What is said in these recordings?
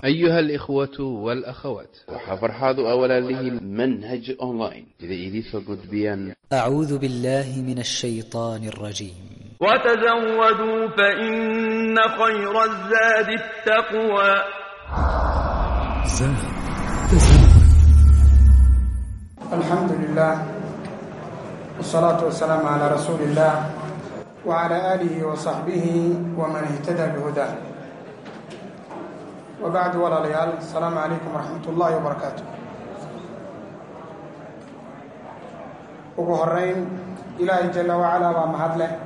أيها الإخوة والأخوات، وحفرحاض أولا له المنهج أونلاين إذا إذيث قد بيان. أعوذ بالله من الشيطان الرجيم. وتزودوا فإن خير الزاد التقوى. الحمد لله والصلاة والسلام على رسول الله وعلى آله وصحبه ومن اهتدى بهداه، وبعد. ولا ليال، السلام عليكم ورحمة الله وبركاته. ugu horeyn, ilaahay jalla wacalaa waa mahad leh,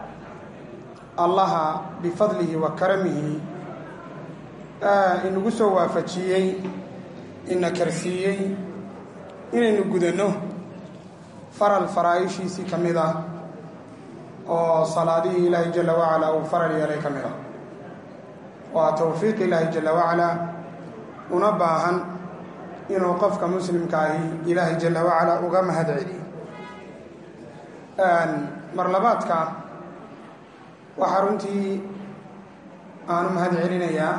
allaha bifadlihi wa karamihi inagu soo waafajiyey, ina karsiiyey inaynu gudanno faral faraa'ishiisii ka mid ah oo salaadihii ilaahay jalla wacalaa uu faral yeelay ka mid ah. waa tawfiiq ilaahay jalla wacalaa, una baahan inuu qofka muslimka ahi ilaahay jalla wacalaa uga mahad celiyo. marlabaadka waxaa runtii aanu mahad celinayaa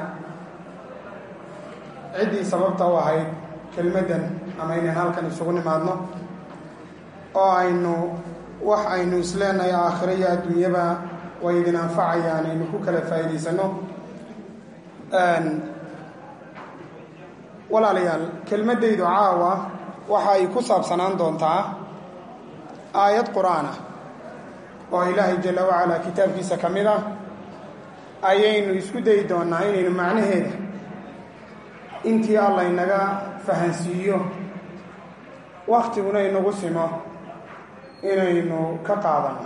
ciddii sababta u ahayd kelmaddan ama inaan halkan isugu nimaadno oo aynu wax aynu isleenahay aakhiro iyo adduunyaba way idin anfacayaan aynu ku kala faa'iidaysanno. walaalayaal, kelmaddaydu caawa waxa ay ku saabsanaan doontaa aayad qur-aan ah oo ilaahay jalla wacalaa kitaabkiisa ka mid ah. ayaynu isku dayi doonnaa inaynu macnaheeda intii alla inaga fahansiiyo, wakhtiguna inagu simo, inaynu ka qaadanno.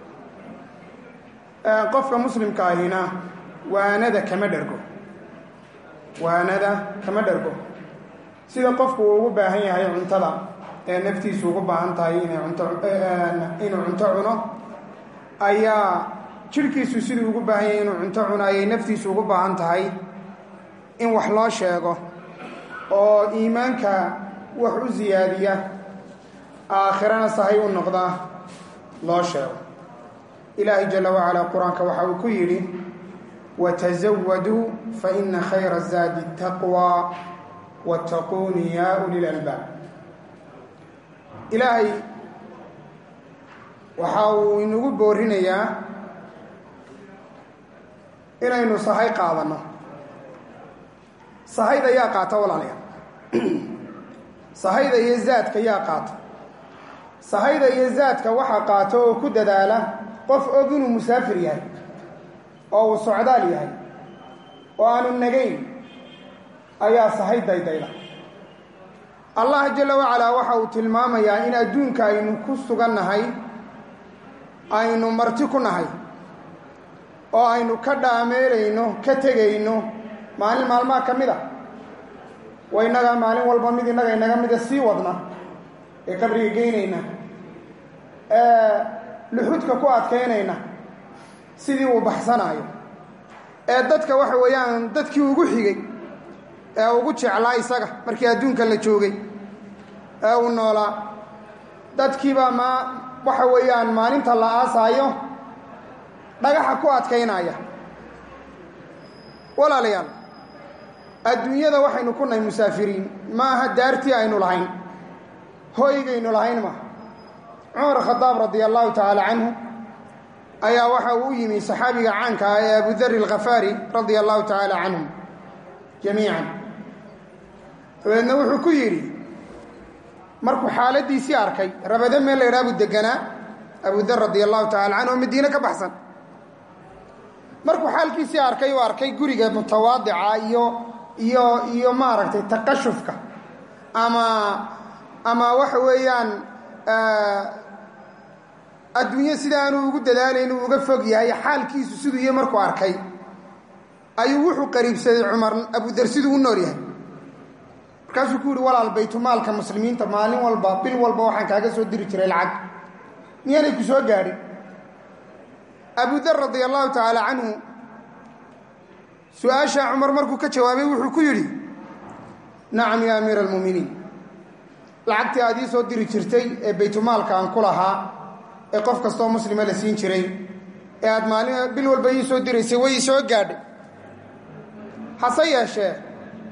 qofka muslimka ahina waanada kama dhergo sida qofku uu ugu baahan yahay cuntada ee naftiisu ugu baahan tahay inuu cunto cuno, ayaa jidhkiisu siduu ugu baahan yahay inuu cunto cuno ayay naftiisu ugu baahan tahay in wax loo sheego oo iimaanka wax u siyaadiya, aakhirana sahay u noqda loo sheego. ilaahay jalla wacalaa qur-aanka waxa uu ku yidhi: watazawaduu fa ina khayra zaadi taqwa wattaquuni yaa ulil albaab. ilaahay waxa uu inagu boorinayaa inaynu sahay qaadanno. sahayda yaa qaata walaalayaal? sahayda iyo zaadka yaa qaata? sahayda iyo zaadka waxaa qaato oo ku dadaala qof og inuu musaafir yahay oo uu socdaal yahay oo aanu nagayn, ayaa sahay daydayda. allah jalla wacalaa waxa uu tilmaamayaa in adduunka aynu ku sugannahay aynu marti ku nahay oo aynu ka dhaameelayno, ka tegayno maalin maalmaha ka mid a. waa innagaa maalin walba mid innaga inaga mida sii wadna ee qabriga geynayna, ee luxudka ku adkaynayna sidii uu baxsanaayo, ee dadka waxa weeyaan dadkii ugu xigay ee ugu jeclaa isaga markii adduunka la joogay ee uu noolaa, dadkiibaa waxa weeyaan maalinta la aasaayo dhagaxa ku adkaynaya. walaalayaal, adduunyada waxaynu ku nahay musaafiriin, maaha daartii aynu lahayn, hooygaynu lahayn maaha. cumar khadaab radia allahu tacaala canhu ayaa waxa uu u yimi saxaabiga caanka ah ee abudari alkhafaari radia allahu tacaala canhum jamiican. dabeedna wuxuu ku yidhi, markuu xaaladiisii arkay, rabada meel la yidhaha buu deganaa abudar radia allahu tacala canhu oo madiine ka baxsan. markuu xaalkiisii arkay, uu arkay guriga mutawaadica iyo maaragtay taqashufka ama waxa weeyaan adduunyo sida aanu ugu dadaalay inuu uga fog yahay, xaalkiisu siduu iyo markuu arkay ayuu wuxuu qariibsaday cumar abudar siduu u nool yahay. markaasuu ku yidhi, walaal, baytumaalka muslimiinta maalin walba, bil walba waxaan kaaga soo diri jiray lacag, miyaanay ku soo gaadhin? abudar radia allahu tacaala canhu su-aashaa cumar markuu ka jawaabay wuxuu ku yidhi, nacam yaa amiira almu'miniin, lacagtii aad ii soo diri jirtay ee baytumaalka aan ku lahaa ee qof kastoo muslima la siin jiray ee aad maalin bil walba ii soo diraysay way ii soo gaadhay. hase yeeshee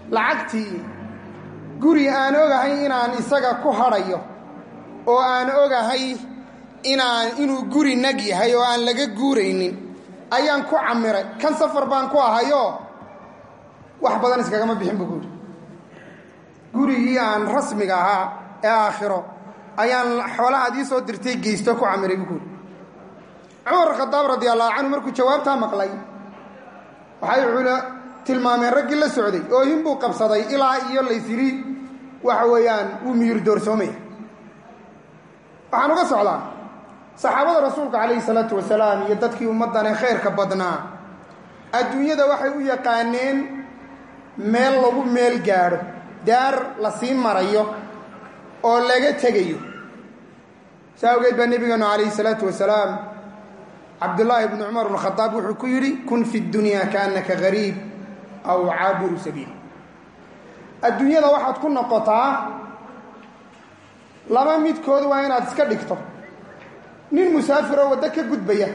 lacagtii guri aan ogahay inaan isaga ku hadhayo oo aan ogahay inuu guri nag yahay oo aan laga guuraynin ayaan ku camiray kan safar baan ku ahayoo wax badan iskagama bixin buu guuri gurigii aan rasmiga ahaa ee aakhiro ayaan xoolahaad ii soo dirtay geysto ku camiray buu guuri cumar khadaab radiallahu canhu markuu jawaabtaa maqlay waxay tilmaameen raggii la socday oo hinbuu qabsaday ilaa iyo laysiri waxa weeyaan wuu miyir doorsoomaya waxaan uga socdaa saxaabada rasuulka calayhi salaatu wasalaam iyo dadkii ummaddanee khayrka badnaa adduunyada waxay u yaqaaneen meel lagu meel gaadho daar la sii marayo oo laga tegayo saa awgeed baa nebigeenu calayhi salaatu wasalaam cabdullaahi ibnu cumar bnu khadaab wuxuu ku yidhi kun fi dunyaa kaannaka gariib aw caabiru sabiil adduunyada waxaad ku noqotaa laba midkood waa inaad iska dhigto nin musaafiroo waddo ka gudbaya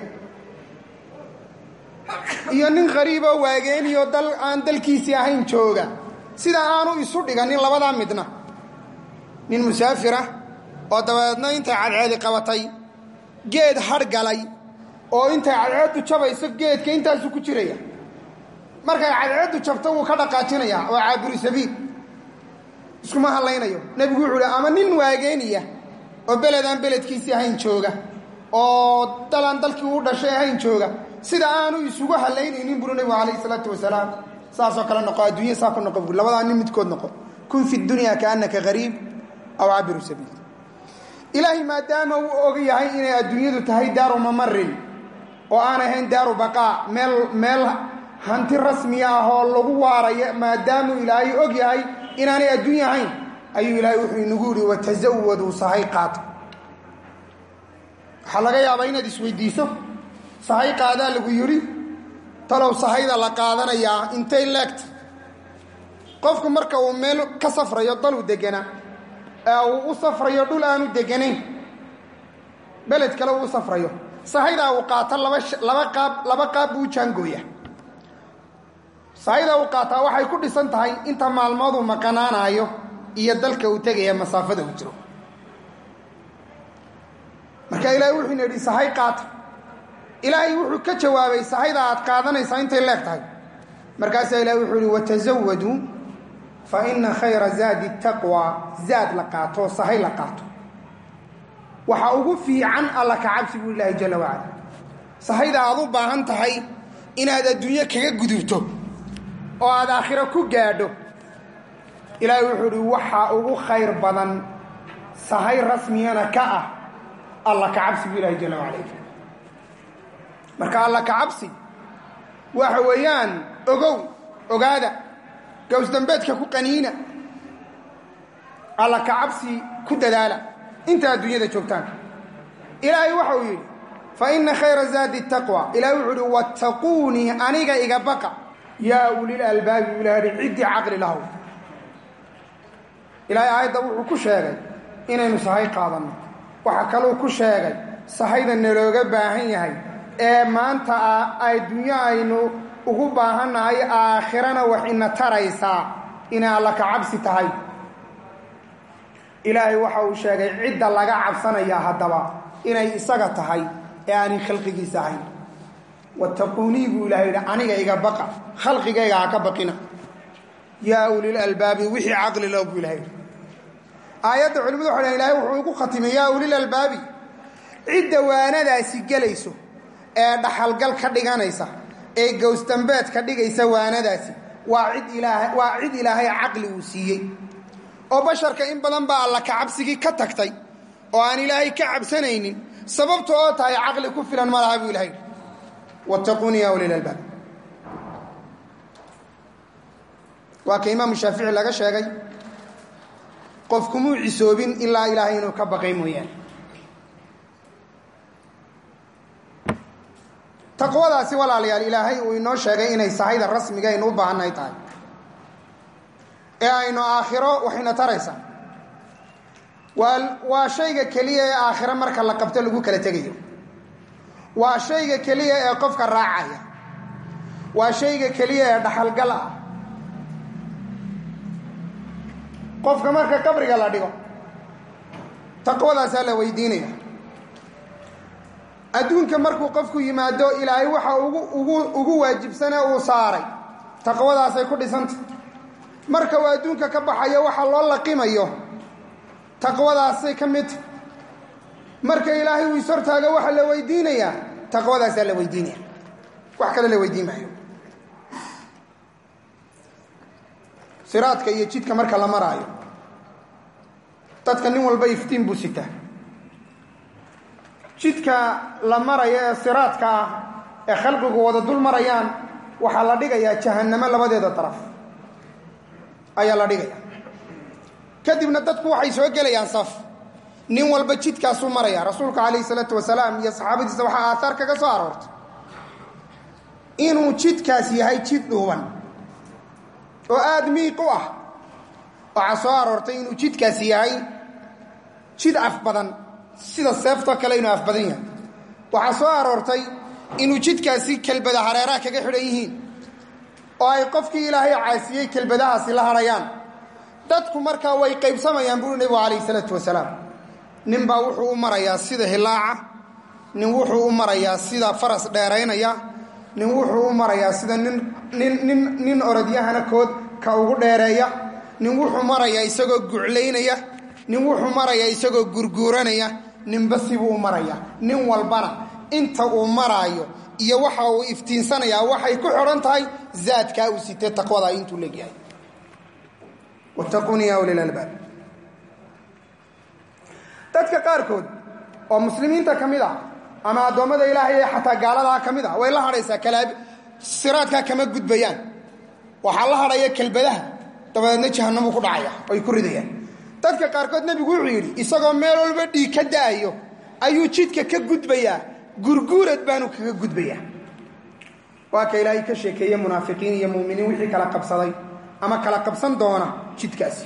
iyo nin qariiboo waageeniyo dal aan dalkiisii ahayn jooga sida aanu isu dhiganin labadaa midna nin musaafira oo dabadeedna intay cadceedi qabatay geed hadh galay oo intay cadceeddu jabayso geedka intaasuu ku jiraya markay cadceeddu jabto wuu ka dhaqaajinayaa oo caabiru sabiil iskuma hadlaynayo nebigu wuxuu uhi ama nin waageeniya oo beled aan beledkiisii ahayn jooga oo dalaan dalkii uu dhashay ahayn jooga sida aanu isugu hadlaynaynin buri nebigu calayhi salaatu wasalaam saasoo kale noqo adduunya saa ku noqo buri labadaa nin midkood noqo kun fi dunyaa kaannaka gariib aw caabiru sabiil ilaahay maadaama uu og yahay inay adduunyadu tahay daaru mamarin oo aan ahayn daaru baqaa meel hanti rasmiya ah oo lagu waarayo maadaamuu ilaahay og yahay inaanay adduunya ahayn ayuu ilaahay wuxuu inagu yidhi watasawaduu sahay qaata waxaa laga yaabaa inaad isweydiiso sahay qaadaa lagu yidhi talow sahayda la qaadanayaa intay leegta qofku marka uu meel ka safrayo daluu deganaa ee uu u safrayo dhul aanu deganayn beled kale uu u safrayo sahaydaa uu qaato laba qaab buu u jaangooya sahaydaa uu qaataa waxay ku dhisan tahay inta maalmood uu maqanaanaayo iyo dalka uu tegaya masaafada uu jiro marka ilaahay wuxuu ina yidhi sahay qaata ilaahay wuxuu ka jawaabay sahayda aad qaadanaysaa intay leeg tahay markaasaa ilahay wuxuu yihi watasawaduu fa ina khayra zaadi taqwa zaad la qaato sahay la qaato waxa ugu fiican alla ka cabsi buu ilaahay jalla wacala sahayda aad u baahan tahay inaad adduunyo kaga gudubto oo aad aakhiro ku gaadho ilaahay wuxuu ihi waxaa ugu khayr badan sahay rasmiyana ka ah alla ka cabsi buu ilaahay jalla wacala marka alla ka cabsi waxa weeyaan ogaada gawsdambeedka ku qaniina alla ka cabsi ku dadaala inta adduunyada joogtaan ilaahay waxa uu yidhi fa ina khayra zaadi taqwa ilahay wuxuu ihi wattaquunii aniga iga baqa yaa ulil albaabi ilahi ciddii caqli lahow ilaahay aayadda wuxuu ku sheegay inaynu sahay qaadanno waxaa kaluu ku sheegay sahayda nalooga baahan yahay ee maanta adduunyo aynu ugu baahannahay aakhirana wax ina taraysaa inay alla ka cabsi tahay ilaahay waxa uu sheegay cidda laga cabsanayaa haddaba inay isaga tahay ee aanay khalqigiisa ahayn wattaquunii buu ilahay yidhi aniga iga baqa khalqigayga ha ka baqina yaa ulil albaabi wixii caqli lo buu ilahay yidhi aayadda culimadu waxay dhahen ilahay wuxuu igu khatimay yaa ulil albaabi cidda waanadaasi gelayso ee dhaxalgal ka dhiganaysa ee gowsdambeed ka dhigaysa waanadaasi waa cid ilaahay caqli uu siiyey oo basharka in badan baa alla ka cabsigii ka tagtay oo aan ilaahay ka cabsanaynin sababta oo tahay caqli ku filan ma laha buu ilahay wattaquuni yaa ulil albaab waa ka imaamu shaafici laga sheegay qofkumuu cisoobin ilaa ilaahay inuu ka baqay mooyaane taqwadaasi walaalayaal ilaahay uu inoo sheegay inay sahayda rasmiga aynu u baahannahay tahay ee aynu aakhiro waxayna taraysaa waa shayga keliya ee aakhiro marka la qabto lagu kala tegayo waa shayga keliya ee qofka raacaya waa shayga keliya ee dhaxalgal ah qofka marka qabriga la dhigo taqwadaasaa la weydiinaya. adduunka markuu qofku yimaado ilaahay waxa ugu waajibsane uu saaray taqwadaasay ku dhisantay. marka uu adduunka ka baxayo waxa loo laqimayo taqwadaasay ka mid. marka ilaahay uu ishortaago waxa la weydiinayaa taqwadaasaa la weydiinaya, wax kale la weydiin maayo. siraadka iyo jidka marka la maraayo dadka nin walba iftiin buu sitaa. jidka la marayo ee siraadka ah ee khalqigu wada dul marayaan waxaa la dhigayaa jahannamo labadeeda daraf ayaa la dhigaya. kadibna dadku waxay soo gelayaan saf, nin walba jidkaasuu maraya. rasuulka calayhi salaatu wasalaam iyo saxaabadiisa waxaa aahaar kaga soo aroortay inuu jidkaas yahay jid dhuuban oo aada miiq u ah. waxaa soo aroortay inuu jidkaasi yahay jid af badan, sida seeftoo kale inuu af badan yahay. waxaa soo aroortay inuu jidkaasi kelbada hareeraha kaga xidhan yihiin oo ay qofkii ilaahay caasiyey kelbadahaasi la harayaan. dadku markaa way qaybsamayaan buuri nebigu calayhi salaatu wasalaam. nin baa wuxuu u marayaa sida hilaaca, nin wuxuu u marayaa sida faras dheeraynaya, nin wuxuu u marayaa sida nin orodyahana kood ka ugu dheereeya, nin wuxuu marayaa isagoo guclaynaya, nin wuxuu marayaa isagoo gurguuranaya, ninba sibuu u maraya. nin walbana inta uu maraayo iyo waxa uu iftiinsanayaa waxay ku xidhan tahay zaadkaa uu sitee taqwada intuu leegyahay. wattaquuni yaa ulil albaab. dadka qaarkood oo muslimiinta ka mid ah ama addoommada ilaahay ee xataa gaaladaa ka mid ah way la hadhaysaa siraadkaa kama gudbayaan. waxaa la hadhaya kelbadaha, dabadeedna jahannamu ku dhacaya ay ku ridayaan. dadka qaarkood nebigu wuxuu yidhi isagoo meel walba dhiig ka da'ayo ayuu jidka ka gudbayaa, gurguurad baanu kaga gudbayaa. waa ka ilaahay ka sheekeeye munaafiqiin iyo muuminiin wixii kala qabsaday ama kala qabsan doona jidkaasi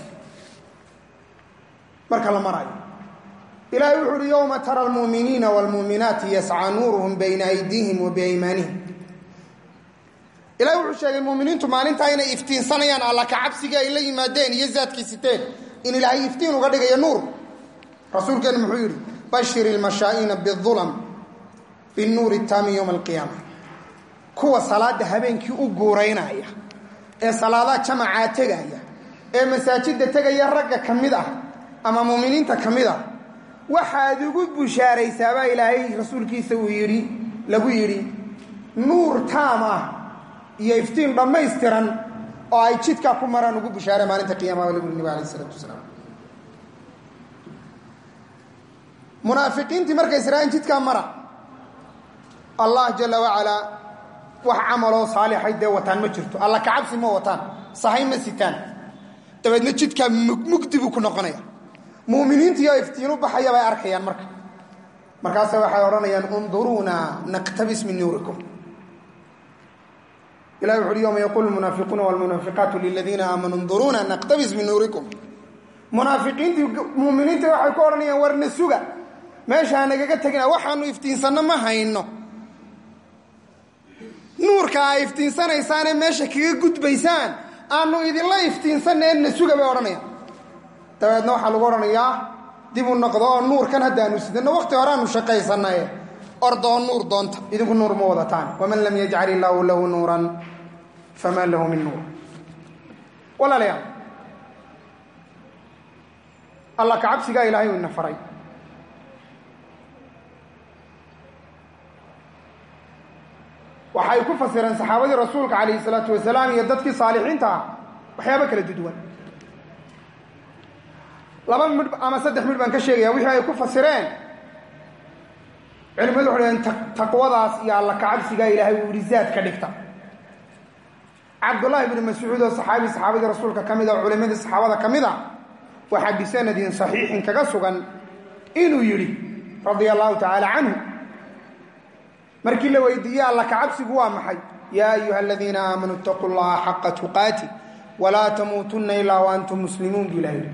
marka la maraayo. ilaahay wuxuu uhi yowma tara almu'miniina waalmu'minaati yascaa nuuruhum bayna aydiihim wa biaymaanihim. ilahay wuxuu sheegay muuminiintu maalintaa inay iftiinsanayaan alla ka cabsiga ay la yimaadeen iyo zaadkay siteen, in ilaahay iftiin uga dhigayo nuur. rasuulkeenu muxuu yidhi bashir ilmashaa'iina bidulam binuuri taami yowma alqiyaama. kuwa salaada habeenkii u guuraynaya ee salaadaha jamacaa tegaya ee masaajidda tegaya ragga ka mid ah ama muuminiinta ka mid ah, waxaad ugu bushaaraysaa baa ilaahay rasuulkiisa uu yidhi lagu yidhi nuur taam ah iyo iftiin dhammaystiran oo ay jidkaa ku maraan ugu bushaare maalinta qiyaamaha lagu yidhi nabi alayhi salaatu wasalaam. munaafiqiintii markay israa'iin jidkaa mara, allah jalla wacalaa wax camaloo saalixay dee wataan ma jirto, alla ka cabsi ma wataan, sahay ma sitaan. dabeedna jidkaa mugdi buu ku noqonaya. muuminiintiioo iftiin u baxaya bay arkayaan markaase waxay odhanayaan unduruuna naqtabis min nuurikum. ilahi wuxu uhi yowma yaquulu lmunaafiquuna waalmunaafiqaatu liladiina aamanuu unduruuna naqtabis min nuurikum. munaafiqiintii muuminiintii waxay ku odhanayaan warna suga, meeshaa nagaga tegina, waxaanu iftiinsanno ma hayno. nuurka ay iftiinsanaysaanee meesha kaga gudbaysaan aanu idinla iftiinsannaenna suga bay odhanayaan. dabeedna waxaa lagu odhanayaa dib u noqdo oo nuurkan haddaanu sidano waqti horeaanu shaqaysanaye ordoo nuur doonta, idinku nuur ma wadataan. waman lam yajcal illaahu lahu nuuran famaa lahu min nuur. walaalayaal, alla ka cabsigaa ilaahay uu ina faray. waxay ku fasireen saxaabadii rasuulka calayhi salaatu wasalaam iyo dadkii saalixiinta ah waxyaabo kala duwan. laba midh ama saddex midh baan ka sheegaya wixii ay ku fasireen. culimadu waxay dhaheen taqwadaas iyo alla ka cabsigaa ilaahay uu yidhi zaad ka dhigta. cabdullaahi ibni mascuud oo saxaabadii rasuulka ka mid a oo culimadii saxaabada ka mid a waxaa bisanadin saxiixin kaga sugan inuu yidhi radia allahu tacaala canhu markii la weydiiyey alla ka cabsigu waa maxay, yaa ayuha aladiina aamanuu itaquu llaha xaqa tuqaati walaa tamuutunna ilaa wa antum muslimuun buu ilaha yidhi.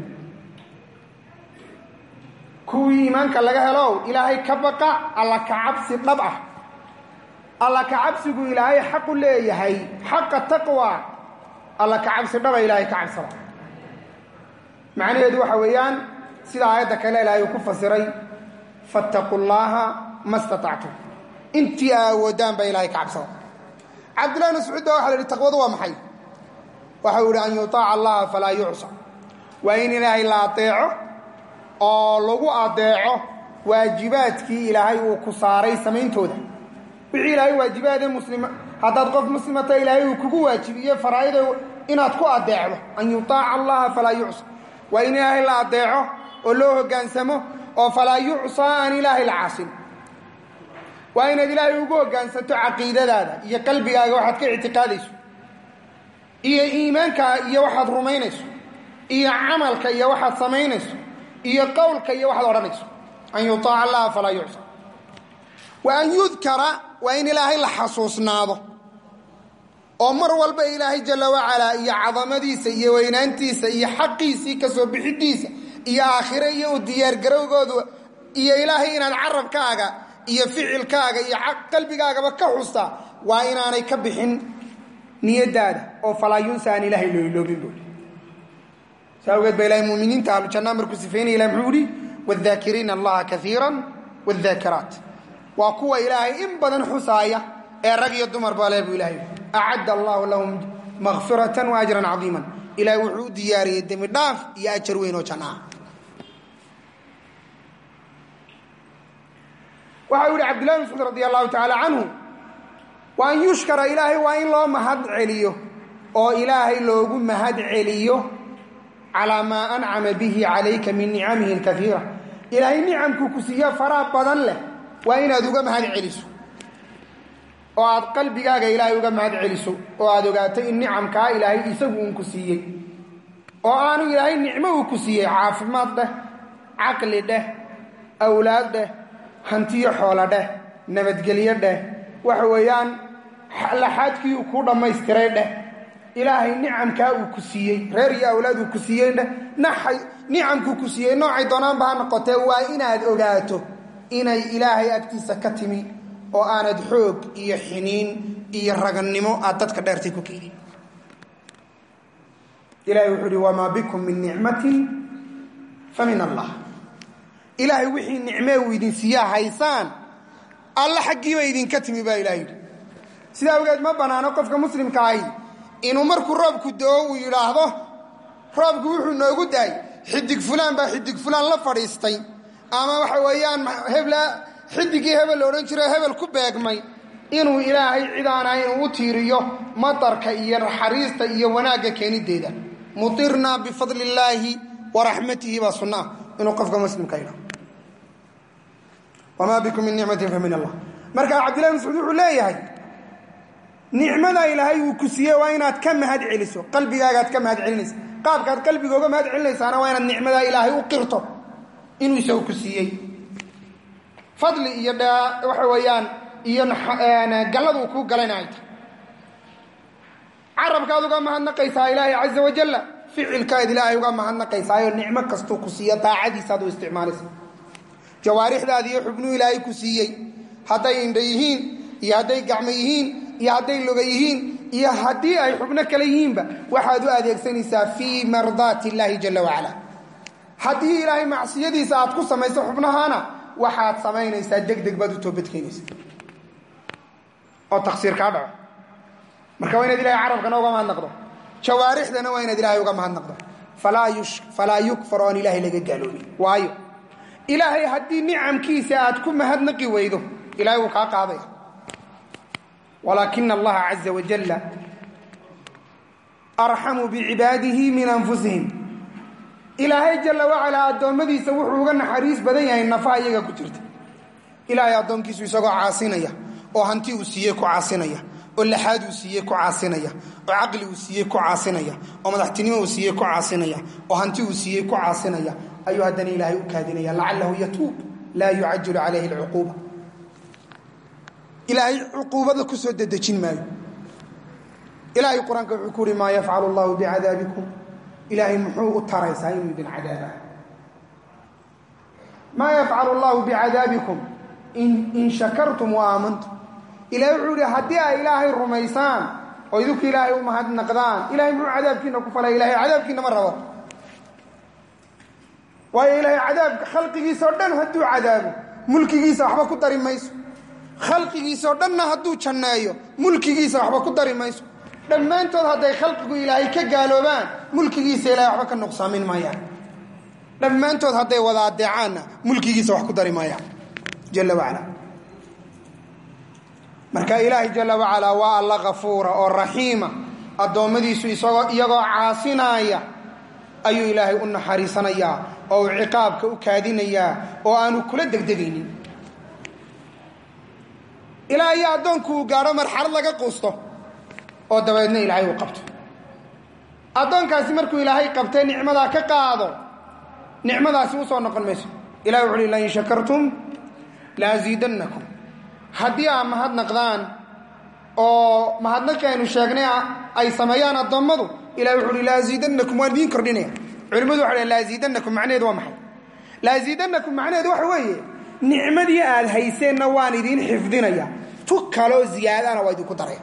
kuwii iimaanka laga helo ilaahay ka baqa, alla ka cabsi dhab ah. alla ka cabsigu ilaahay xaqu leeyahay, xaqa taqwa, alla ka cabsi dhaba ilaahay ka cabsada. macnaheedu waxa weeyaan sida aayadda kale ilaahay ku fasiray fattaqullaha mastata'tum intii awoodaan ba ilaahay ka cabsada Abdullah ibn Mas'ud waxa la yiri taqwadu waa maxay waxa uu yiri an yutaa'a Allah fala yu'sa wa in ilaahay la ateeco oo lagu adeeco waajibaadkii ilaahay uu ku saaray sameeyntooda wixii ilaahay waajibaadee muslima haddaad qof muslimata ilaahay uu kugu waajibiyo faraa'ida inaad ku adeecdo an yutaa'a Allah fala yu'sa wa in ilaahay la adeeco oo loo hogaansamo oo fala yu'sa an ilaahay la caasin waa inaad ilaahay ugu hoggaansanto caqiidadaada iyo qalbigaaga waxaad ka ictiqaadayso iyo iimaanka iyo waxaad rumaynayso iyo camalka iyo waxaad samaynayso iyo qowlka iyo waxaad odhanayso an yutaa'a Allah fala yu'sa wa an yudkara waa in ilaahay la xasuusnaado oo mar walba ilaahay jalla wa ala iyo cadamadiisa iyo weynaantiisa iyo xaqiisii ka soo bixidiisa iyo aakhire iyo u diyaar garowgoodu iyo ilaahay inaad carabkaaga iyo ficilkaaga iyo qalbigaagaba ka xusta waa inaanay ka bixin niyadaada oo fala yunsaan ilaahay loo iloobin buu saawgeed bay ilaahay muuminiinta ahlu janna markuu sifeynay ilaahay muxuu yidhi wadhaakiriina allaha kathiiran wadhaakiraat waa kuwa ilaahay in badan xusaaya ee rag iyo dumar baa leebu ilaahay acadda allahu lahum maghfiratan wa ajran cadiiman ilaahay wuxuu u diyaariyey dembi dhaaf iyo ajar weyn oo janna ah waxa uu Abdullah ibn Mas'ud radiyallahu ta'ala anhu wa an yushkara ilaahi wa in loo mahad celiyo oo ilaahi loogu mahad celiyo ala ma an'ama bihi alayka min ni'amihi al-kathira ilaahi ni'amku ku siiya fara badan leh waa inaad uga mahad celiso oo aad qalbigaaga ilaahi uga mahad celiso oo aad ogaato in ni'amka ilaahi isagu uu ku siiyay oo aanu ilaahi nicmo uu ku siiyay caafimaad leh aqli leh awlaad leh hantiyo xoolo dheh nabadgelyo dheh waxa weeyaan laxaadkii uu ku dhamaystiray dheh ilaahay nicamkaa uu ku siiyey reer iyo awlaad uu ku siiyey dheh nicamkuu ku siiyey noocay doonaanba ha noqotee waa inaad ogaato inay ilaahay agtiisa ka timi oo aanad xoog iyo xiniin iyo ragannimo aad dadka dheertay ku keenin ilaahay wuxuu yidhi wamaa bikum min nicmatin fa min allah ilaahay wixii nicmee uu idin siiyaa haysaan alla xaggiiba idinka timi baa ilaahay yidhi sidaa awgeed ma bannaano qofka muslimka ahi inuu markuu roobku doo uu yidhaahdo roobku wuxuu noogu daay xidig fulaan baa xidig fulaan la fadhiistay ama waxa weeyaan xidigii hebel la odhan jiray hebel ku beegmay inuu ilaahay cidaana inuu u tiiriyo matarka iyo naxariista iyo wanaagga keenideeda mutirnaa bifadli illaahi wa raxmatihi baa sunnaa inuu qofka muslimka yidhaho wamaa bikum min nicmatin fa min allah marka Cabdullah ibn Mas'ud wuxuu leeyahay nicmada ilaahay uu ku siiyey waa inaad ka mahad celiso qalbigaagaad ka mahad celinaysa qaabkaad qalbigooga mahad celinaysaana waa inaad nicmada ilaahay u qirto inuu isagu ku siiyey fadli iyo waxa weeyaan iyo galladu ku galanay carabkaad uga mahadnaqaysaa ilaahay azza wa jalla ficilkaad ilaahay uga mahadnaqaysaa iyo nicmo kasto ku siiya taacadiisa aad u isticmaalaysaa jawaarixdaada iyo xubnuhu ilaahay ku siiyey hadday indha yihiin iyo hadday gacmo yihiin iyo hadday luga yihiin iyo haddii ay xubno kale yihiinba waxaad u adeegsanaysaa fii mardaati illaahi jalla wacala haddii ilaahay macsiyadiisa aad ku samayso xubnahaana waxaad samaynaysaa degdeg baad u toobadkeenaysa oo taqsiir kaa dhaco marka waa inaad ilahay carabkana uga mahadnaqdo jawaarixdana waa inaad ilaahay uga mahadnaqdo falaa yukfar oon ilaahay laga gaaloobin waayo ilaahay haddii nicamkiisa aad ku mahadnaqi weydo ilaahay wuu kaa qaadaya walaakina allaha caza wajalla arxamu bicibaadihi min anfusihim ilaahay jalla wacalaa addoommadiisa wuxuu uga naxariis badan yahay nafaha iyaga ku jirta ilaahay addoonkiisu isagoo caasinaya oo hanti uu siiyey ku caasinaya oo laxaad uu siiyey ku caasinaya oo caqli uu siiyey ku caasinaya oo madaxtinimo uu siiyey ku caasinaya oo hanti uu siiyey ku caasinaya ayuu haddana ilaahay u kaadinaya lacalahu yatuub laa yucajilu calayhi alcuquuba ilaahay cuquubada ku soo dedejin maayo ilaahay qur-aanka wuxuu ku uhi maa yafcalu allahu bicadaabikum ilaahay muxuu u taraysaa inuu idin cadaaba maa yafcalu allahu bicadaabikum in shakartum wa aamantum ilaahay wuxuu yihi haddii ay ilaahay rumaysaan oo idinku ilaahay u mahadnaqdaan ilahay muxuu cadaabkiina ku falay ilahay cadaabkiina ma rabo waayo ilaahay cadaabka khalqigiisoo dhan hadduu cadaabo mulkigiisa waxba ku dari mayso khalqigiisoo dhanna hadduu janneeyo mulkigiisa waxba ku dari mayso dhammaantood hadday khalqigu ilaahay ka gaaloobaan mulkigiisa ilahay waxba ka nuqsaamin maayaan dhammaantood hadday wada adeecaanna mulkigiisa wax ku dari maayaan jalla wacalaa marka ilaahay jalla wacalaa waa alla kafuura oo raxiima addoommadiisu iyagoo caasinaaya ayuu ilaahay u naxariisanayaa oo uu ciqaabka u kaadinayaa oo aanu kula degdegaynin ilaa iyo addoonku uu gaadho marxalad laga quusto oo dabeedna ilaahay uu qabto addoonkaasi markuu ilaahay qabtee nicmadaa ka qaado nicmadaasi u soo noqon mayso ilahay wuxu uhi lain shakartum laaziidannakum haddii aa mahadnaqdaan oo mahadnaqi aynu sheegnay ay sameeyaan addoommadu ilahay wuxu uhi laaziidannakum waan idiin kordhinaya culimmadu waxa dhaheen laaziidannakum macnaheedu waa maxay laaziidannakum macnaheedu waxa weeye nicmadii aad hayseenna waan idiin xifdinaya tu kaloo ziyaadana waa idinku daraya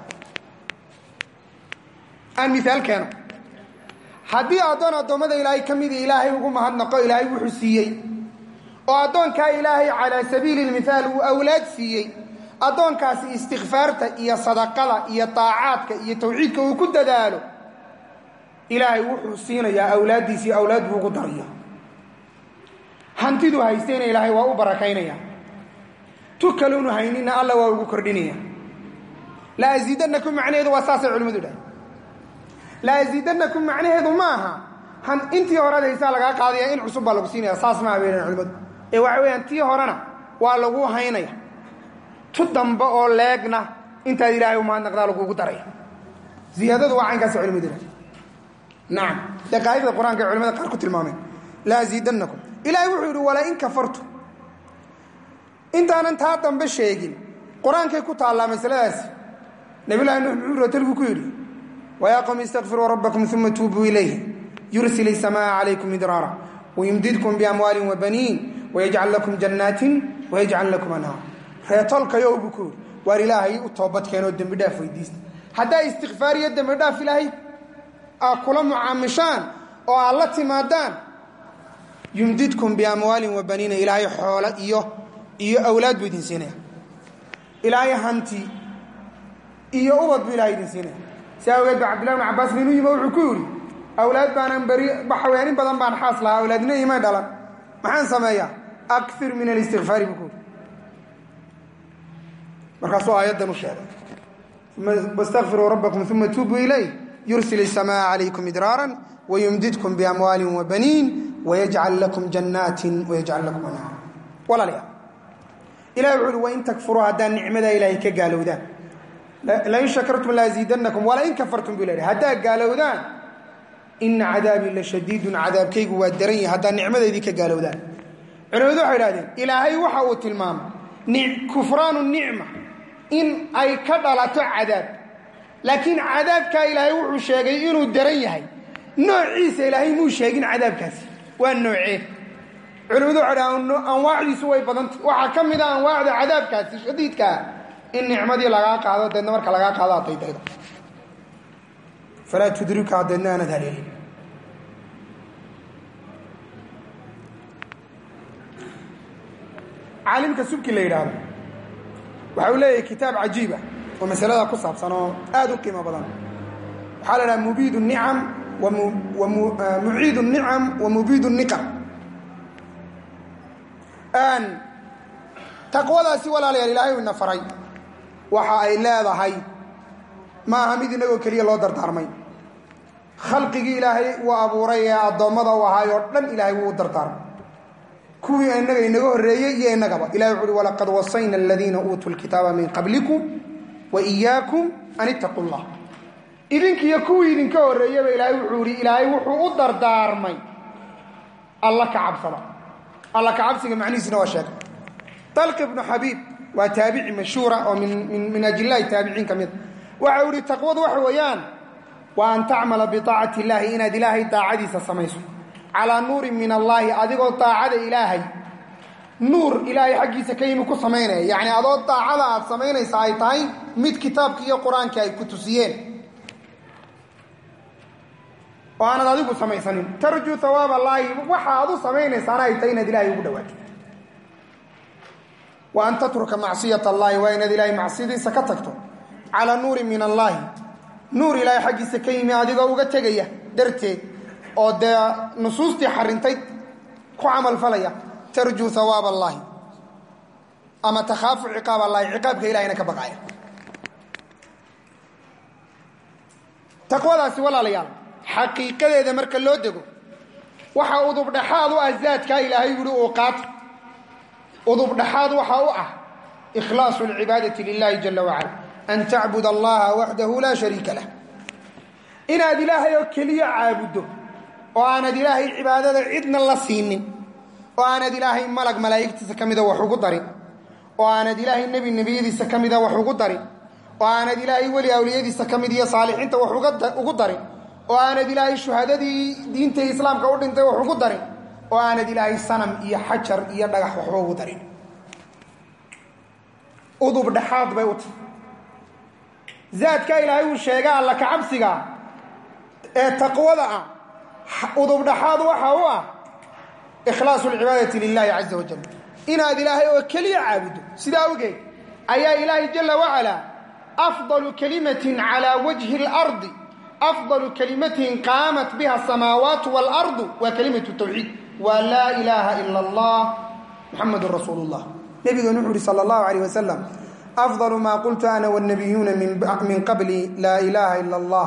aan miaal keeno haddii addoon addoommada ilaahay ka mida ilaahay ugu mahadnaqo ilaahay wuxuu siiyey oo addoonkaa ilaahay calaa sabiili lmithaal uu awlaad siiyey addoonkaasi istikfaarta iyo sadaqada iyo daacaadka iyo tawxiidka uu ku dadaalo ilaahay wuxuu siinayaa awlaaddiisii awlaad buu ugu daraya hantidu haystayna ilaahay waa u barakaynaya tu kaluunu haynina alla waa ugu kordhinaya la asiidannakum macnaheedu waa saasay culimmadu dhahay la asiidannakum macnaheedu ma aha intii horead haysaa lagaa qaadaya in cusub baa lagu siinaya saas ma habeeneen culimmadu ee waxa weeyaan tii horena waa lagu haynaya tu dambe oo leegna intaad ilaahay u mahadnaqdaa lagugu daraya ziyaadadu waa caynkaas culimmadu dhahay nacam dee qaa'idada qur-aanka ay culimada qaar ku tilmaameen la asiidannakum ilaahay wuxuu yidhi walain kafartu intaanan taa dambe sheegin qur-aankay ku taallaa masaladaasi nabiyullahi nuux muxuu rootalgu ku yidhi wayaa qowmi istakfiruu rabbakum uma tuubuu ilayhi yursil isamaa calaykum midraara wayumdidkum biamwaalin wabaniin wayajcal lakum jannaatin wayajcal lakum anhaar reetolkayow buu ku yidhi waar ilaahay u toobadkeenoo dembi dhaaf weydiista haddaa istikfaar iyo dembi dhaaf ilaahay aa kula mucaamishaan oo aad la timaadaan yumdidkum biamwaalin wabaniina ilaahay xoolo iyo awlaad buu idin siinaya ilaahay hanti iyo ubad buu ilahay idin siinaya si awgeed ba cabdillahi bn cabbaas ninuu yima wuxuu ku yidhi awlaad baanan haweenin badan baan xaas lahaa awlaadina imay dhalan maxaan sameeyaa akir min alistikfaari buu ku yidhi markaasuu aayaddan u sheegay wastakfiruu rabbakum uma tuubuu ilayh yursil isamaa calaykum idraaran wayumdidkum biamwaalin wabaniin wayajcal lakum jannaatin wayajcal lakum anhaar walaalayaal ilahi wuxu uhi wain takfuruu haddaan nicmadaa ilaahay ka gaalowdaan lain shakartum laaziidannakum walain kafartum buu ilahi haddaad gaalowdaan ina cadaabii la shadiidun cadaabkaygu waa daran yahay haddaad nicmadaydii ka gaalowdaan culimadu waxay idhahdeen ilaahay waxa uu tilmaamay kufraanu nicma in ay ka dhalato cadaab laakiin cadaabkaa ilaahay wuxuu sheegay inuu daran yahay noociisa ilaahay muu sheegin cadaabkaasi waa noocee culimadu waxay dhahdeen anwaacdiisu way badantay waxaa ka mid a anwaacda cadaabkaasi shadiidkaa in nicmadii lagaa qaado deedna marka lagaa qaado aad daydaydo falaa tudrika deedna aanad haleelin caalimka subki la yidhaahdo waxa uu leeyahay kitaab cajiiba oo masalada ku saabsan oo aad u qiimo badan waxaa la dhaha mubiid الnicam muciid الnicam wa mubiid الniqam taqwadaasi walaalayaal ilaahay uu ina faray waxa ay leedahay ma aha mid inagoo keliya loo dardaarmay khalqigii ilaahay uu abuuray ee addoommada u ahaay oo dhan ilaahay wuu u dardaarmay kuwii inaga inaga horreeyey iyo inagaba ilahay wuxu uhi walaqad wasayna aladiina uutuu lkitaaba min qablikum wa iyaakum an ittaquu llah idinkiiyo kuwii idinka horreeyaba ilaahay wuxuu ihi ilaahay wuxuu u dardaarmay alla ka cabsada alla ka cabsiga macnihiisina waa sheegay talq ibnu xabiib waa taabici mashhuura oo min ajillahi taabiciin ka mida waxa u ihi taqwadu waxa weeyaan waa an tacmala biaacati illaahi inaad ilaahay daacadiisa samayso calaa nuurin min allaahi adigoo daacada ilaahay nuur ilaahay xaggiisa ka yimi ku samaynaya yacni adoo daacada aad samaynaysa ay tahay mid kitaabkii iyo qur-aankii ay ku tusiyeen oo aanad adigu samaysanin tarjuu hawaab allaahi waxa aad u samaynaysaana ay tahay inaad ilaahay ugu dhawaato wa an tatruka macsiyat allaahi waa inaad ilaahay macsiyadiisa ka tagto calaa nuurin min allaahi nuur ilaahay xaggiisa ka yimi adigoo uga tegaya darteed oo dee nusuustii xarintay ku camal falaya tarjuu hawaab allaahi ama takhaafu ciqaab allaahi ciqaabka ilahayna ka baqaaya taqwadaasi walaalayaal xaqiiqadeeda marka loo dego waxaa udubdhaxaad u ah zaadkaa ilaahay yidhi oo qaata udubdhaxaad waxaa u ah ikhlaasu alcibaadati lilahi jala wacala an tacbud allaha waxdahu laa shariika lah inaad ilaahay oo keliya caabuddo oo aanad ilaahay cibaadada cidna la siinin oo aanad ilaahay malag malaa'igtiisa ka mida wax ugu darin oo aanad ilaahay nebi nebiyadiisa ka mida wax ugu darin oo aanad ilaahay weli awliyadiisa ka mid iyo saalixiinta wax ugu darin oo aanad ilaahay shuhadadii diinta islaamka u dhintay wax ugu darin oo aanad ilaahay sanam iyo xajar iyo dhagax waxba ugu darin udub dhexaad bay u tahay zaadka ilaahay uu sheega alla ka cabsiga ee taqwada ah udub dhexaad waxa u ah ikhlaasu alcibaadati lilahi caza wajal inaad ilaahay oo keliya caabudo sidaa awgeed ayaa ilaahay jala wacala afdalu kalimatin calaa wajhi اlardi afdalu kalimatin qaamat biha asamaawaatu waalardu waa kalimatu tawxiid waa laa ilaaha ila allah muxamadun rasuulu llah nebigan wuxuu uhi sala allahu alayh wasalam afdalu maa qultu ana wannabiyuuna min qabli laa ilaaha ila allah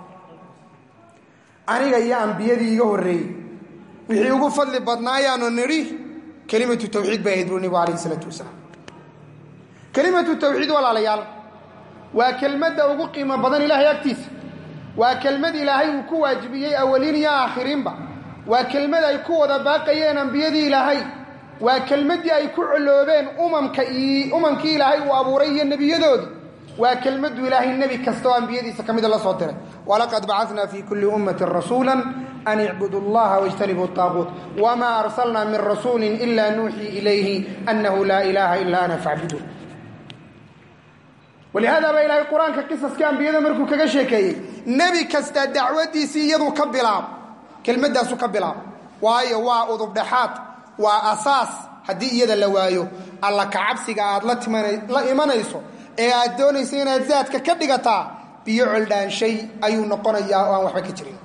aniga iyo ambiyadii iga horreeyey wixii ugu fadli badnaayaanoo nidhi kelimatu tawxiid bay ahayd buu nebigu alayh isalaatu wasalaam kelimatu tawxiid walaalayaal waa kelmadda ugu qiimo badan ilaahay agtiisa waa kelmad ilaahay uu ku waajibiyey awaliin iyo aakhiriinba waa kelmad ay ku wada baaqayeen ambiyadii ilaahay waa kelmaddii ay ku coloobeen umamkii ilaahay uu abuuray iyo nebiyadoodii waa kelmaddu ilaahay nebi kasta oo ambiyadiisa ka mida la soo diray walaqad bacadnaa fii kulli ummatin rasuula an icbudu allaha wاjtanibuu طaaquut wmaa arsalnaa min rasuuli ila nuuxii ilayhi anahu laa ilaaha ilaa ana facbuduun walihaada baa ilaahay qur-aanka qisaskii ambiyada markuu kaga sheekeeyey nebi kasta dacwadiisii iyadu ka bilaabo kelmaddaasu ka bilaabo waayo waa udubdhexaad waa asaas haddii iyada la waayo alla kacabsiga aad la imanayso ee aad doonayso inaad zaadka ka dhigataa biyo coldhaanshay ayuu noqonayaa oo aan waxba ka jirin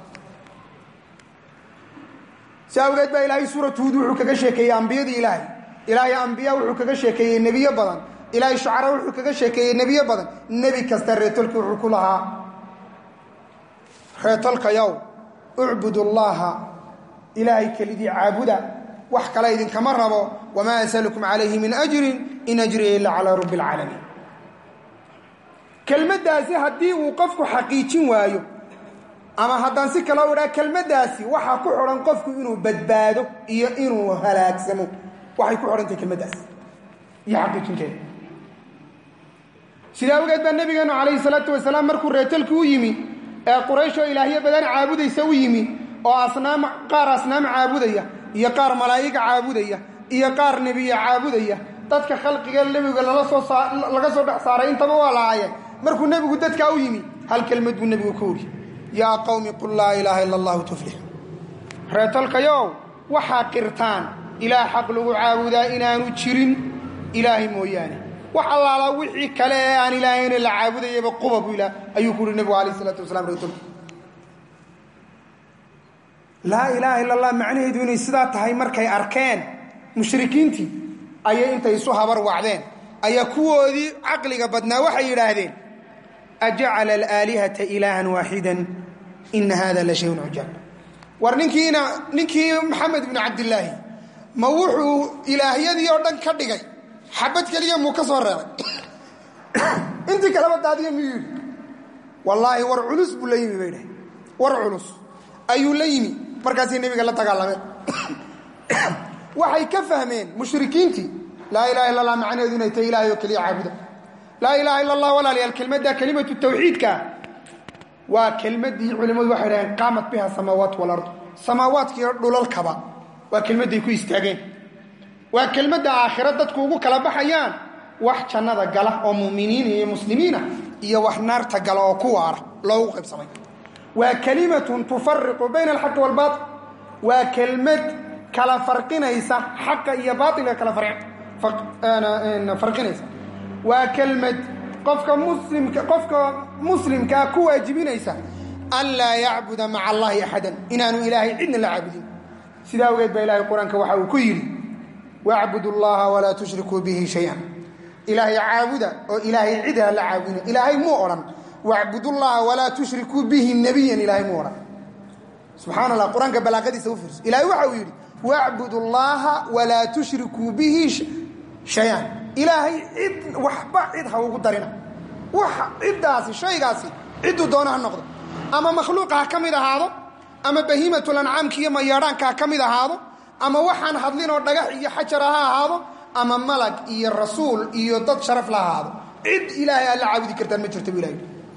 si awgeed baa ilaahay suuratu huud wuxuu kaga sheekeeyey ambiyadii ilaahay ambiya wuxuu kaga sheekeeyey nebiyo badan ilaahay shucara wuxuu kaga sheekeeyey nebiyo badan nebi kasta reetolkii wuxuu ku lahaa reetolkayow ucbudu llaha ilaahay kelidii caabuda wax kale idinkama rabo wamaa asalukum calayhi min ajrin in ajriya ila calaa rabbi alcaalamiin kelmaddaasi haddii uu qofku xaqiijin waayo ama haddaan si kale u idhaa kelmaddaasi waxaa ku xidhan qofku inuu badbaado iyo inuu halaagsamo waxay ku xidhantahay kelmaddaasi iyo xaqiijinteeda sidaa awgeed baa nebigeenu calayhi salaatu wasalaam markuu reetalkii u yimi ee quraysh oo ilaahyo badan caabudaysa u yimi oo qaar asnaam caabudaya iyo qaar malaa'iga caabudaya iyo qaar nebiya caabudaya dadka khalqiga nebiga laga soo dhex saaray intaba waa lahaayeen markuu nebigu dadkaa u yimi hal kelmad buu nebigu ku uri yaa qawmi qul laa ilaaha ila allahu tuflix reetalkayow waxaa qirtaan ilaah xaq lagu caabudaa inaanu jirin ilaahay mooyaane wax allaala wixii kale ee aan ilaahayna la caabudayaba quba buu ayuu ku uhi nebigu alayh isalaatu wasalaam reetolka laa ilaaha illa allah macnaheedu inay sidaa tahay markay arkeen mushrikiintii ayay intay isu habar wacdeen ayaa kuwoodii caqliga badnaa waxay yidhaahdeen ajacala alaalihata ilaahan waaxidan ina hada la shayun cujaab war ninkii maxamed ibnu cabdilaahi ma wuxuu ilaahyadii oo dhan ka dhigay xabad keliya muu ka soo reebay intii kaleba daadiya miyuu yidhi wallaahi war culus buu la yimi bay dhahay war culus ayuu la yimi markaasay nebiga la dagaalameen waxay ka fahmeen mushrikiintii laa ilaha illa allah macnaheedu inay tahay ilaahay oo keliya caabuda laa ilaha illa allah walaalayaal kelmadda kelimatu tawxiidka waa kelmaddii culimmadu waxay dhaheen qaamat biha samaawaat walard samaawaadkiiyo dhulalkaba waa kelmadday ku istaageen waa kelmadda aakhira dadku ugu kala baxayaan wax jannada gala oo mu'miniina iyo muslimiina iyo wax naarta gala oo ku waara loogu qaybsamay waa kalimatun tufariqu bayna alxaqi waalbaatil waa kelmad kala farqinaysa xaqa iyo baatilka kala farqinaysa waa kelmad qofka muslimkaa ku waajibinaysa an laa yacbuda maca allahi axadan inaanu ilaahay cidna la caabudin sidaa awgeed baa ilahay qur-aanka waxa uu ku yidhi wacbudu llaha walaa tushrikuu bihi shay-an ilaahay caabuda oo ilaahay cid ha la caabudin ilaahay muu odhan wacbudullaha walaa tushrikuu bihi nebiyan ilaahay muu odhan subxaana allah qur-aanka balaaqadiisa u fiirso ilahay waxa uu yidhi wacbudu llaha walaa tushrikuu bihi shay-an ilaahay cid waxba cid ha ugu darina wax ciddaasi shaygaasi cidduu doona ha noqdo ama makhluuqa ha ka mid ahaado ama bahiimatul ancaamka iyo mayaadhaanka ha ka mid ahaado ama waxaan hadlinoo dhagax iyo xajara ha ahaado ama malag iyo rasuul iyo dad sharaf la ahaado cid ilaahay aad la caabudi kartaan ma jirta bu ilahay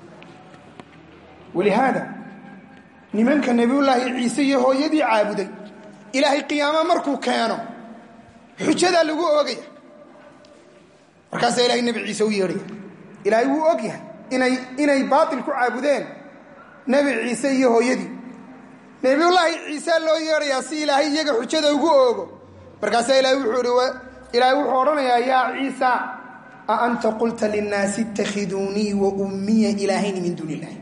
walihaada nimanka nebiyullaahi ciise iyo hooyadii caabuday ilaahay qiyaama markuu keeno xujadaa lagu oogaya markaasaa ilahay nebi ciise u yeedhaya ilaahay wuu og yahay inay baatil ku caabudeen nebi ciise iyo hooyadii nebiyullaahi ciise loo yeedhayaa si ilaahay iyaga xujada ugu oogo markaasaa ilaahay wuxuu odhanayaa yaa ciisa a anta qulta linnaasi itakhiduunii wa ummiya ilaahayni min duuni illahi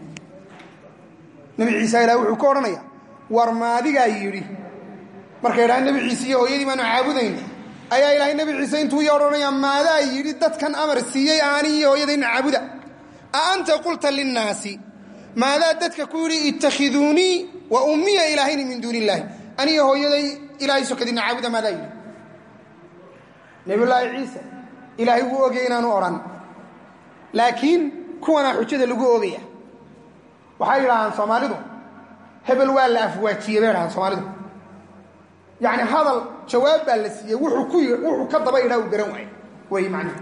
nebi ciise ilahay wuxuu ku odhanayaa war maadigaa yidhi markay idhahaan nebi ciise iyo hooyadii baanu caabudayn ayaa ilaahay nebi ciise intuu ya odhanayaa maadaa yidhi dadkan amar siiyey aani iyo hooyadayna caabuda a anta qulta linnaasi maadaa dadka ku yidhi itakhiduunii wa ummiya ilaahayni min duuni illaahi aniyo hooyaday ilaahay sokadina caabuda maadaa yidhi nebiyullaahi ciise ilaahay wuu ogaya inaanu odhan laakiin kuwanaa xujada lagu ogaya waxay yidhahaan soomaalidu hebel waa la afwaajiyey bay dhahaan soomaalidu yacni hadal jawaab baa la siiyey wuxuu ka daba idhaa uu garan waayo way macnihi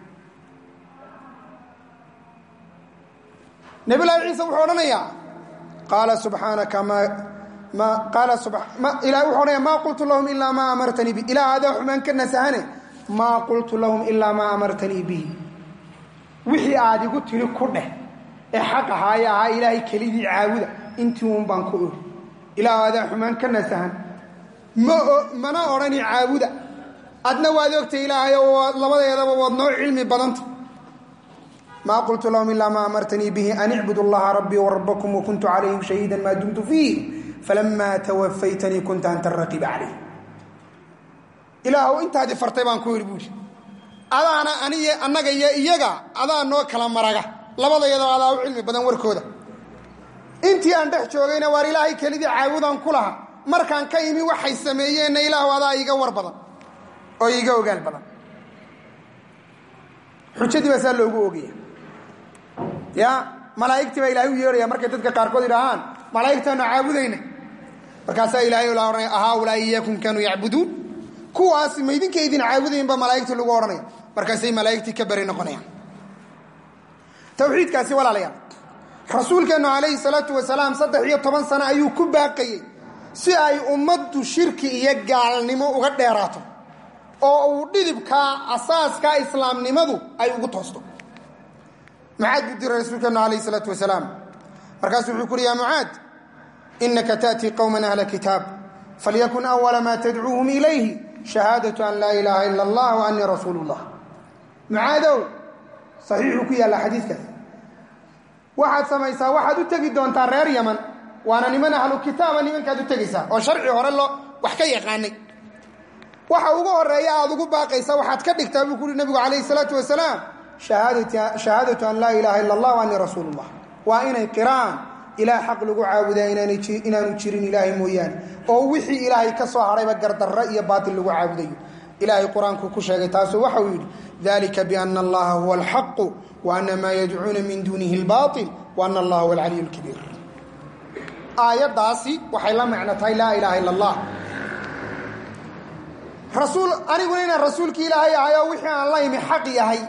nebiyullaahi ciise wuxuu odhanayaa qaala subxaanaka ilahay wuxuu odhanaya maa qultu lahum ilaa maa amartanii bi ilaah adaa xumaan ka nasahane maa qultu lahum ilaa maa amartanii bihi wixii aad igu tiri ku dheh ee xaq ahaaye ahaa ilaahay kelidii caabuda intii uun baan ku ori ilaah adaa xumaan ka nasahan mana odhani caabuda adna waad ogtay ilaahay oo labadeedaba waad noo cilmi badanta maa qultu lahum ilaa maa amartanii bihi an icbudu allaha rabbii warabbakum wakuntu calayhim shahiidan maa dumtu fiih falamaa tawafaytanii kunta anta araqiba calayh ilaahw intaadii fartay baan ku yidhi buuri adaana annaga iyo iyaga adaa noo kala maraga labadayadoo adaa u cilmi badan warkooda intii aan dhex joogayna waar ilaahay kelidii caabudaan ku laha markaan ka imi waxay sameeyeenna ilaahw adaa iiga war badan oo iiga ogaal badan xujadii baa saa loogu ogaya ya malaa'igtii baa ilaahay u yeedhaya markay dadka qaarkood idhaahaan malaa'igtaanu caabudayna markaasaa ilaahay la odhanaya ahaulaa'i iyaakum kaanuu yacbuduun kuwaas maydinka idin caabudayin baa malaa'igtii lagu odhanaya markaasay malaa'igtii ka beri noqonayaan tawxiidkaasi walaalayaal rasuulkeennu calayhi salaatu wasalaam 13 sano ayuu ku baaqayey si ay ummaddu shirki iyo gaalnimo uga dheeraato oo uu dhidibkaa asaaskaa islaamnimadu ay ugu toosto mucaad buu diray rasuulkeennu calayhi salaatu wasalaam markaasuu wuxuu ku uhi yaa mucaad inaka ta'tii qowman ahla kitaab falyakun awala maa tadcuuhum ilayhi shahaadatu an laa ilaaha ila allah wa annii rasuulu llah mucaadow saxiixuu ku yaalla xadiidkaas waxaad samaysaa waxaad u tegi doontaa reer yaman waana niman ahlu kitaaba nimankaad u tegaysaa oo sharci hore wax ka yaqaanay waxa ugu horeeya aad ugu baaqaysa waxaad ka dhigtaa buu kuuhi nabigu calayhi salaatu wasalaam shahaadatu an laa ilaaha ila allah wa annii rasuulu llah waa inay qiraan ilaah xaq lagu caabudaa inaanu jirin ilaahay mooyaane oo wixii ilaahay ka soo hadhayba gardarro iyo baatil lagu caabudayo ilaahay qur-aankuu ku sheegay taasuu waxa uu yidhi dalika biana allaha huwa alxaqu wa ana maa yadcuuna min duunihi albaatil wa ana allaha huwa alcaliyu alkabiir aayaddaasi waxay la macno tahay laa ilaaha ila allah aniguna inaan rasuulkii ilaahay ahay oo wixii aan la imi xaq yahay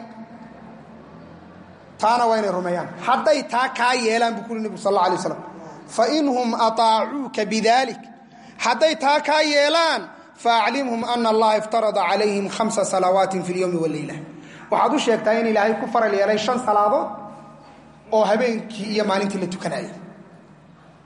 taana waa inay rumeeyaan hadday taa kaa yeelaan buu kuuri nebigu sal alla alay waslam fainhum ataacuuka bidalik hadday taa kaa yeelaan faaclimhum ana allaha iftarada calayhim 5 salawaatin fi lyowmi waleyla waxaad u sheegtaa in ilaahay ku faral yeelay 5 salaadood oo habeenkii iyo maalintii la tukanayay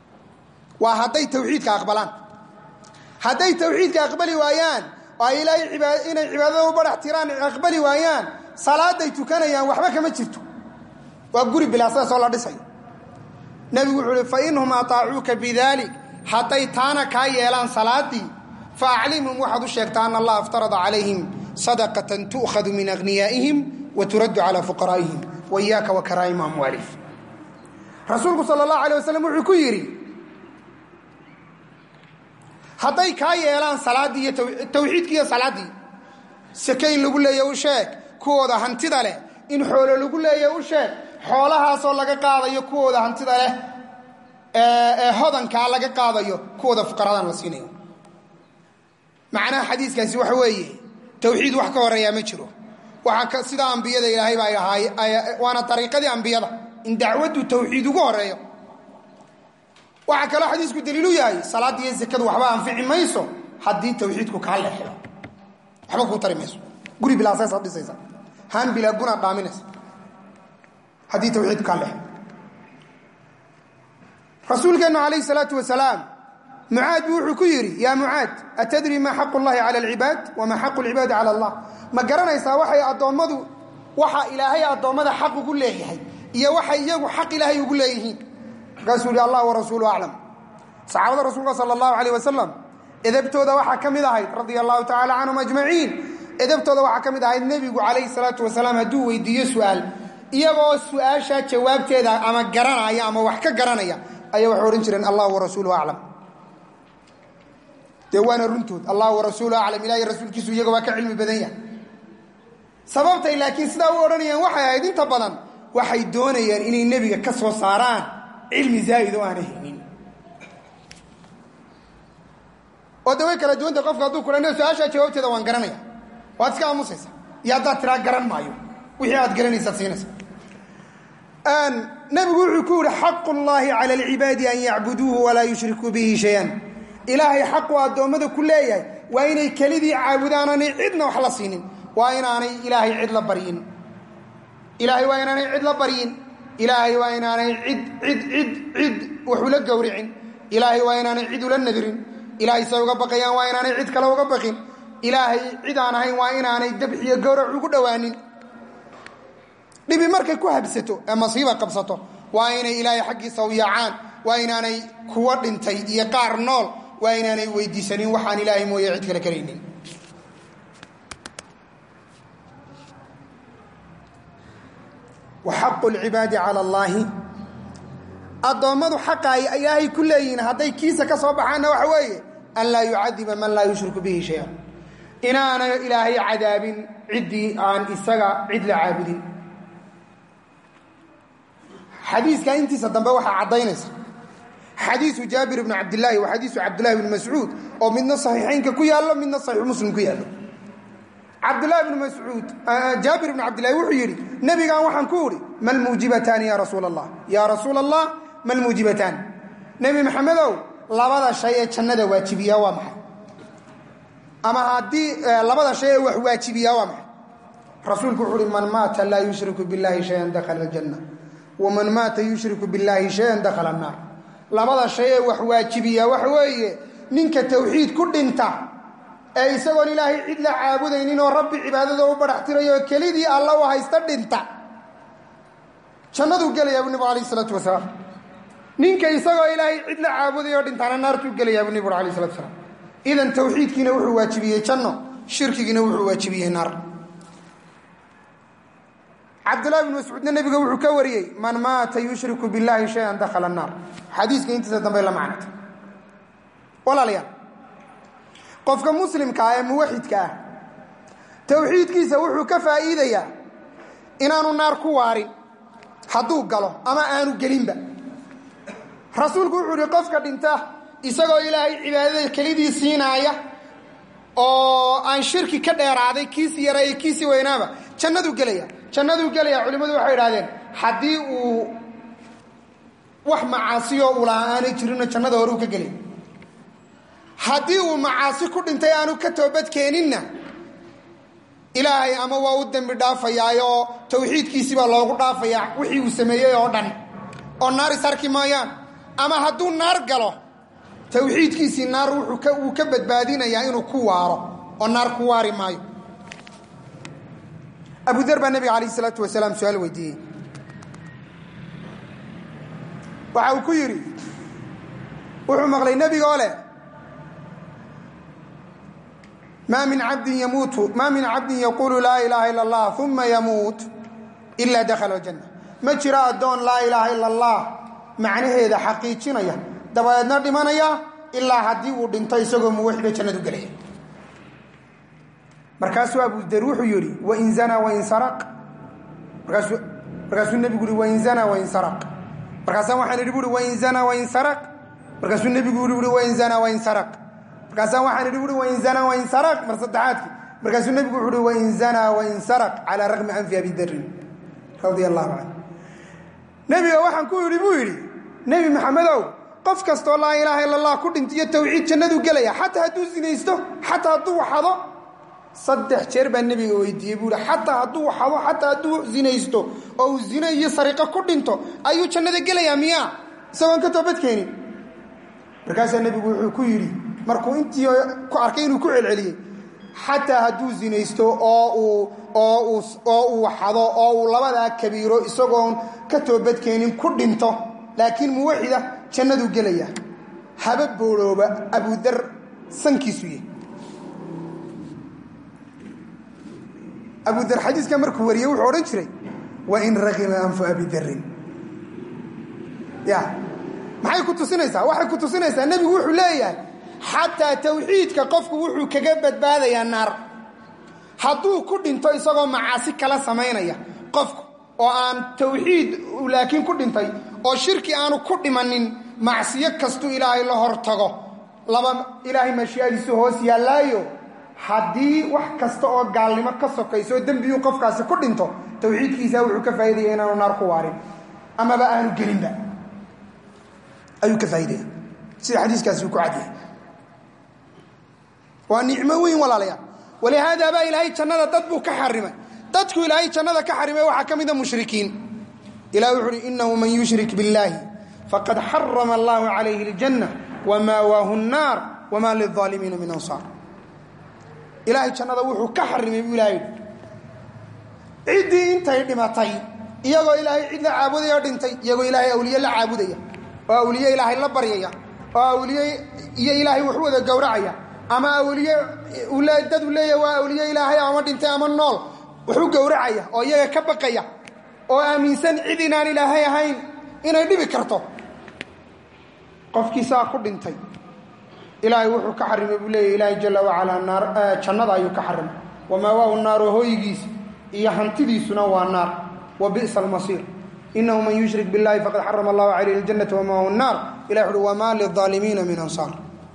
waa hadday tawxiidka aqbalaan. hadday tawxiidka aqbali waayaan oo ay ilaahay inay cibaadada u barax tiraan aqbali waayaan salaaday tukanayaan waxba kama jirto waa guri bilaasada soo la dhisay. nabigu wuxuu yiri fa inhum ata'uka bidhalik hadday taana ka yeelaan salaadii fa a'limhum waxadu sheegtaan Allah aftarada alayhim sadaqatan tu'khadhu min aghniyaihim wa turaddu ala fuqaraihim wa iyyaka wa karaim amwalihim. rasuulku sallallahu alayhi wasallam wuxuu ku yiri hadday ka yeelaan salaadii iyo tawxiidkii iyo salaadii sakayn lagu leeyahay u sheeg kuwooda hantida leh in xoolo lagu leeyahay u sheeg xoolahaas oo laga qaadayo kuwooda hantida leh hodanka laga qaadayo kuwooda fuqaradan la siinayo. macnaha xadiiskaasi waxa weeye tawxiid wax ka horeeya ma jiro waxa sida anbiyada ilaahay baa yahay waana tariiqadii anbiyada in dacwadu tawxiid ugu horeeyo. waxa kale xadiisku daliilu yahay salaadii iyo zakadu waxba anfici mayso hadii tawxiidku ka leexdo waxba ku tari mayso guri bila asaas dhisaysa han bila guna dhaaminaysa hadii tawxiidku ka leexdo. rasuulkeena alayhi salaatu wasalaam mucaad wuxuu ku yiri ya mucaad atadri ma xaqu llahi ala alibad wa ma xaqu alibad ala allah ma garanaysaa waxay adoomadu waxa ilaahay adoomada xaq ugu leeyahay iyo waxa iyagu xaq ilaahay ugu leeyihiin. رسول الله ورسوله أعلم. صحابة رسول الله صلى الله عليه وسلم إذا ابتدى وحا كمد هاي رضي الله تعالى عنهم أجمعين إذا ابتدى وحا كمد هاي النبي عليه الصلاة والسلام هدو ويدي سؤال إيغو السؤال شا جواب تيدا أما قرانا يا أما وحكا قرانا يا أي وحورين شرين الله ورسوله أعلم. ديوانا رنتود الله ورسوله أعلم إلهي رسول كيسو يغو واكا علم بدنيا سببتا لكن سداو أورانيا وحا يدين تبضان وحا يدونيا إني النبي كسو صاران علمي زايد وانا هنين ودوي kala duwanta qofka haduu kulana su'aasha jawaabteeda waan garanaya waad iska aamusaysa yaada tira garan maayo wixii aad garanaysa siinaysa nabigu wuxuu ku yiri xaqqullahi ala alibadi an ya'buduhu wa la yushriku bihi shay'an ilaahi xaqu adoomada ku leeyahay waa inay kalidii caabudaan aan cidna wax la siinin waa inaanay ilaahi cid la bariin ilaahi waa inaanay cid la bariin ilaahay waa inaanay cid wuxuu la gowricin ilaahay waa inaanay cid ula nadirin ilaahay say uga baqayaan waa inaanay cid kale uga baqin ilaahay cid aan ahayn waa inaanay dabxiyo gowrac ugu dhawaanin. dhibi markay ku habsato ee masiiba qabsato waa inay ilaahay xaqiisa u yaacaan waa inaanay kuwa dhintay iyo qaar nool waa inaanay weydiisanin waxaan ilaahay mooye cid kale karaynin. وحق العباد على الله الضمد حق إلهي كلين هذي كيسة كصبحنا وحوي أن لا يعذب من لا يشرك به شيئا إن أنا إلهي عذاب عدي عن إسقى عد العابدين. حديث كأنت صدمبوح عضينس حديث جابر بن عبد الله وحديث عبد الله بن مسعود أو من الصحيحين كيالله من الصحيح مسلم كيالله. عبد الله بن مسعود جابر بن عبد الله وحيري نبي قال وحن كوري ما الموجبتان يا رسول الله يا رسول الله ما الموجبتان نبي محمد لبدا شيء جنده واجبيه وما اما هدي لبدا شيء واجبيه وما رسولك يقول من مات لا يشرك بالله شيئا دخل الجنه ومن مات يشرك بالله شيئا دخل النار لبدا شيء واجبيه وحويه نينك توحيد كدنتا ay isagoon ilaahay cid la caabudaynin oo rabbi cibaadada u baraxtirayo kelidii Allah waa haysta dhinta jannadu galaya ibn Nabi alayhi salatu wasalaam ninka isagoo ilaahay cid la caabudayo dhintana naartu galaya ibn Nabi alayhi salatu wasalaam idan tawxiidkiina wuxuu waajibiyay janno shirkigiina wuxuu waajibiyay naar. Abdullah ibn Mas'ud nabiga wuxuu ka wariyay man maata yushriku billahi shay'an dakhala an-nar xadiiska intiisa dambe la macnaa walaaliya qofka muslimka ah ee muwaxidka ah tawxiidkiisa wuxuu ka faa'iideeyaa inaanu naar ku waarin haduu galo ama aanu gelinba. rasuulku wuxuu yiri qofka dhinta isagoo ilaahay cibaadada kelidii siinaya oo aan shirki ka dheeraaday kiisi yaray kiisi weynaaba jannadu galaya culimadu waxay yiraahdeen hadii uu wax macaasiyo u la'aan jirin jannada hore uu ka galay haddii uu macaasi ku dhintay aanu ka toobad keeninna ilaahay ama waa u dambi dhaafayaayo tawxiidkiisii baa loogu dhaafayaa wixii uu sameeyay oo dhan oo naar isarki maayaan ama hadduu naar galo tawxiidkiisii naar wuu ka badbaadinayaa inuu ku waaro oo naar ku waari maayo. abu dar baa nabiga calayhi salaatu wasalaam su-aal weydiiyey. waxa uu ku yidhi wuxuu maqlay nebigoo leh maa min cabdin yaquulu laa ilaaha ila allah uma yamuut ilaa dakhala aljanna. ma jiro addoon laa ilaaha ila allah macnaheeda xaqiijinaya dabadeedna dhimanaya ilaa haddii uu dhinto isagoo muwaxida jannadu gelaya. markaasuu abu dar wuxuu yidhi wain zanaa wain saraq. markaasuu nebigu yihi wain zanaa wain saraq. markaasaan waxaan idhi buui wain zanaa wain saraq. markaasuu nebigu yihi wain zanaa wain saraq. markaasaan waxaan idhi buui wain zanaa wain saraq mar saddexaadkii. markaasuu nebigu wuxuu uhi wain zanaa wain saraq calaa raqmi anfi abi darin radia allahu canhu. nebiga waxaan ku yidhi buu yidhi nebi maxamedow qof kastoo laa ilaaha ila allah ku dhinto iyo tawxiid jannaduu gelaya xataa hadduu sinaysto xataa hadduu xado. 3 jeer baa nebiga weydiiyey buu ihi xataa hadduu xado xataa hadduu sinaysto oo uu zina iyo sariqo ku dhinto ayuu jannada gelayaa miyaa isagoon ka toobadkeenin. markaasaa nebigu wuxuu ku yidhi markuu intii ku arkay inuu ku celceliyey xataa hadduu sinaysto oo uu xado oo uu labadaa kabiiro isagoon ka toobadkeenin ku dhinto laakiin muwaxida jannaduu gelaya. haba boorooba abudar sankiisu yahy. abudar xadiiska markuu wariyey wuxuu odhan jiray wain raqima anfu abidarin. ya maxay ku tusinaysaa? waxay ku tusinaysaa nebigu wuxuu leeyahay xataa tawxiidka qofku wuxuu kaga badbaadayaa naar hadduu ku dhinto isagoo macaasi kala samaynaya qofku oo aan tawxiid laakiin ku dhintay oo shirki aanu ku dhimanin macsiyo kastuu ilaahay la hor tago ilaahay mashii'adiisu hoos yaallaayo haddii wax kasta oo gaalnimo ka sokayso dembiyuu qofkaasi ku dhinto tawxiidkiisa wuxuu ka faa'iidaya inaanu naar ku waarin amaba aanu gelinba ayuu ka faa'iidaya sida xadiiskaasi uu ku cadyahay. waa nicmo weyn walaalayaal. walihaada baa ilaahay jannada dad buu ka xarimay. dadku ilaahay jannada ka xarimay waxaa ka mida mushrikiin. ilahi wuxu uhi inahu man yushrik biاllaahi faqad xarama allahu calayhi اljanna wamaawaahu الnaar wama lilظaalimiina min ansaar. ilaahay jannada wuxuu ka xarimay buu ilahay ciddii intay dhimatay iyagoo ilaahay cid la caabudaya dhintay iyagoo ilaahay awliye la caabudaya oo awliye ilaahay la baryaya oo awliye iyo ilaahay wax wada gowracaya ama awliye dad leeyahay waa awliye ilaahay ama dhintay ama nool wuxuu gowracaya oo iyaga ka baqaya oo aaminsan cid inaan ilaahay ahayn inay dhibi karto. qofkiisaa ku dhintay ilaahay wuxuu ka xarimay buu leeyahy ilaahay jalla wacalaa naar jannada ayuu ka xarimay wamaawaahu naaru hooygiisa iyo hantidiisuna waa naar wa bi'sa almasiir. inahu man yushrik biاllahi faqad xarama allahu calayhi اljannata wamaawahu الnaar. ilahi wuxuuhi wamaa lilظaalimiina min ansaar.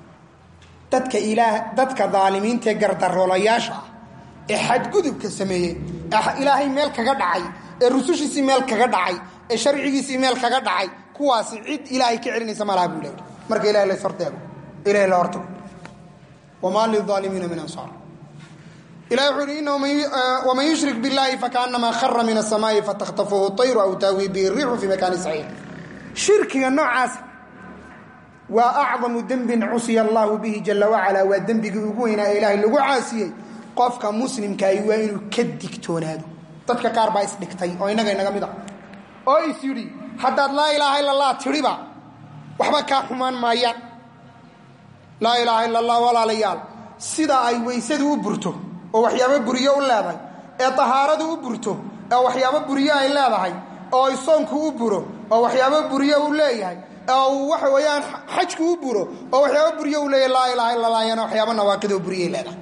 dadka daalimiintaee gardaroolayaasha ah ee xadgudubka sameeyey ee ilaahay meel kaga dhacay ee rusushiisii meel kaga dhacay ee sharcigiisii meel kaga dhacay kuwaasi cid ilaahay ka celinaysa malaha buu leeyahy marka ilahay lays horteego ilahay la hortago. wamaa lilظaalimiina min ansaar. ilahi wuxuu uhi inahu waman yushrik biاllahi fakaanamaa khara min aلsamaa'i fataktafuhu طayru aw taawi bihi الriixu fii makaani saxiix. shirkiga noocaasa waa acdamu dembin cusiya allahu bihi jalla wacalaa. waa dembigii ugu weynaa ee ilaahay lagu caasiyey. qofka muslimkaahi waa inuu ka digtoonaado. dadka qaar baa isdhigtay oo innaga inaga mid a oo is yidhi haddaad laa ilaaha illa allah tidhiba waxba kaa xumaan maayaan. laa ilaaha illa allah walaalayaal sida ay weysadu u burto oo waxyaabo buriyo u leedahay ee tahaaradu u burto oo waxyaabo buriyo ay leedahay oo ay soonku u buro oo waxyaabo buriyo u leeyahay oo waxa weeyaan xajku u buro oo waxyaabo buriyo u leeyahay laa ilaaha illa allah yana waxyaabo nawaaqidoo buriyay leedahay.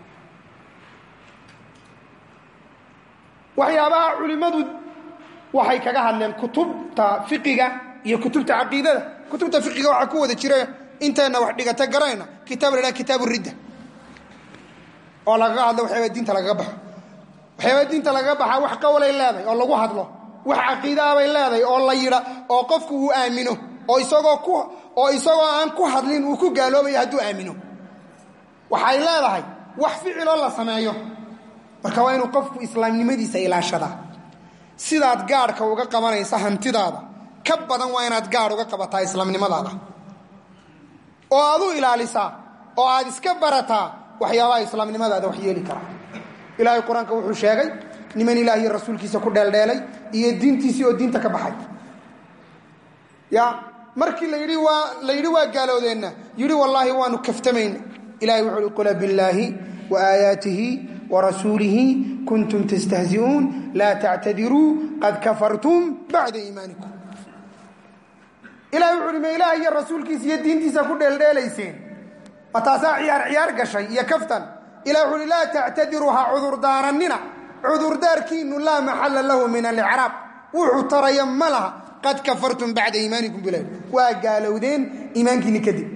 waxyaabaha culimmadu waxay kaga hadleen kutubta fiqiga iyo kutubta caqiidada. kutubta fiqiga waxaa ku wada jira intayna wax dhigata garayna kitaab la yidhaha kitaabu ridda oo lagaga hadlo waxyaaba diinta lagaga baxo. waxyaaba diinta lagaga baxaa wax qowlay leedahay oo lagu hadlo, wax caqiidaa bay leedahay oo la yidha oo qofku uu aamino oo isagoo aan ku hadlin uu ku gaaloobayo hadduu aamino. waxay leedahay wax ficiloo la sameeyo. marka waa inuu qofku islaamnimadiisa ilaashadaa. sidaad gaadhka uga qabanaysa hantidaada ka badan waa inaad gaadh uga qabataa islaamnimadaada. oo aad u ilaalisaa oo aad iska barataa waxyaabaha islaamnimadaada wax yeeli kara. ilaahay qur-aanka wuxuu sheegay niman ilaahi iyo rasuulkiisa ku dheeldheelay iyo diintiisii oo diinta ka baxay. ya markii la yidhi waa gaaloodeenna yidhi wallaahi waanu kaftamayna. ilahay wuxuu uhi qul billaahi wa aayaatihi wa rasuulihi kuntum tastahzi'uun laa tactadiruu qad kafartum bacda iimaanikum. ilahay wuxu uhi ma ilaahay iyo rasuulkiisa iyo diintiisa ku dheeldheelayseen ma taasaa ciyaar gashay iyo kaftan. ilahi wuxu uhi laa tactadiruu ha cudurdaaranina, cudurdaarkiinu laa maxalla lahu min alicraab, wuxuu taraya ma laha. qad kafartum bacda iimaanikum bilah, waa gaalowdeen iimaankiinni kadib.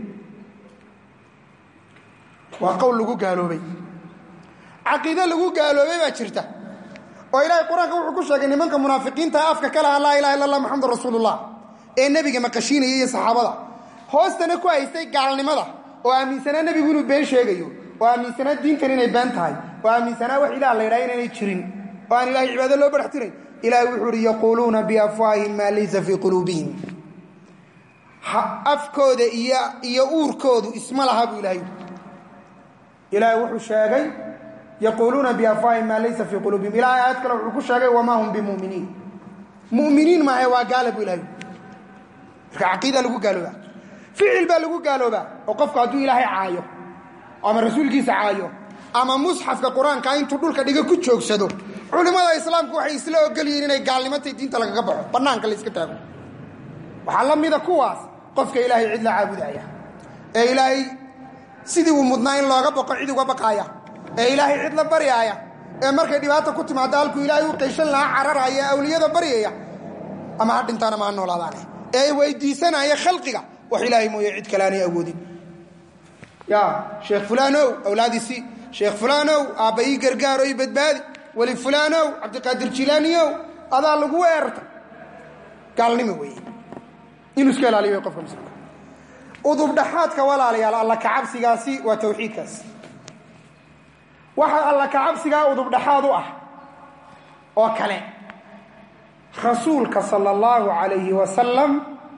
waa qowl lagu gaaloobay. caqiide lagu gaaloobay baa jirta oo ilaahay qur-aanka wuxuu ku sheegay nimanka munaafiqiinta afka ka lahaa laa ilaha illa allah maxamedun rasuulullah ee nebiga maqashiinaya iyo saxaabada, hoostana ku haystay gaalnimada oo aaminsanaa nebigu inuu been sheegayo, oo aaminsanaa diintan inay been tahay, oo aaminsanaa wax ilaah la yidhaha inaanay jirin, oo aan ilahay cibaado loo badhax tiray. ilahay wuxuu uhi yaquuluuna biafwaahihim maa laysa fii quluubihim. afkooda iyo uurkoodu isma laha buu ilahay. ilaahay wuxuu sheegay yaquuluuna biafwaahihim maa laysa fii quluubihim. ilahay aayad kale wuxuu ku sheegay wamaa hum bimuminiin. muminiin maahe waa gaala buu ilahay. marka caqiida lagu gaaloobaa, ficil baa lagu gaaloobaa. oo qofku hadduu ilaahay caayo ama rasuulkiisa caayo ama musxafka qur-aanka intuu dhulka dhiga ku joogsado, culimmada islaamku waxay isla ogol yihiin inay gaalnimatay diinta lagaga baxo, bannaanka la iska taago. waxaa la mida kuwaas qofka ilaahay cid la caabudaya ee ilaahay sidii uu mudnaa in looga baqo cid uga baqaaya, ee ilaahay cid la baryaaya, ee markay dhibaata ku timaado halkuu ilaahay u qayshan lahaa cararaya, awliyada baryaya, ama ha dhintaan ama ha noolaadaane, ee weydiisanaya khalqiga wax ilaahay mooye cid kale aanay awoodin. ya sheekh fulaanow awlaadiisii, sheekh fulaanow aabba ii gargaaro ii badbaadi, weli fulaanow cabdiqaadir jilaaniyow adaa lagu weerarta. gaalnimo weeye, inuu iska ilaaliyo qofka muslimka. udubdhaxaadka walaalayaal alla kacabsigaasi waa tawxiidkaas. waxaa alla kacabsigaa udubdhaxaad u ah oo kale rasuulka sala allahu calayhi wasalam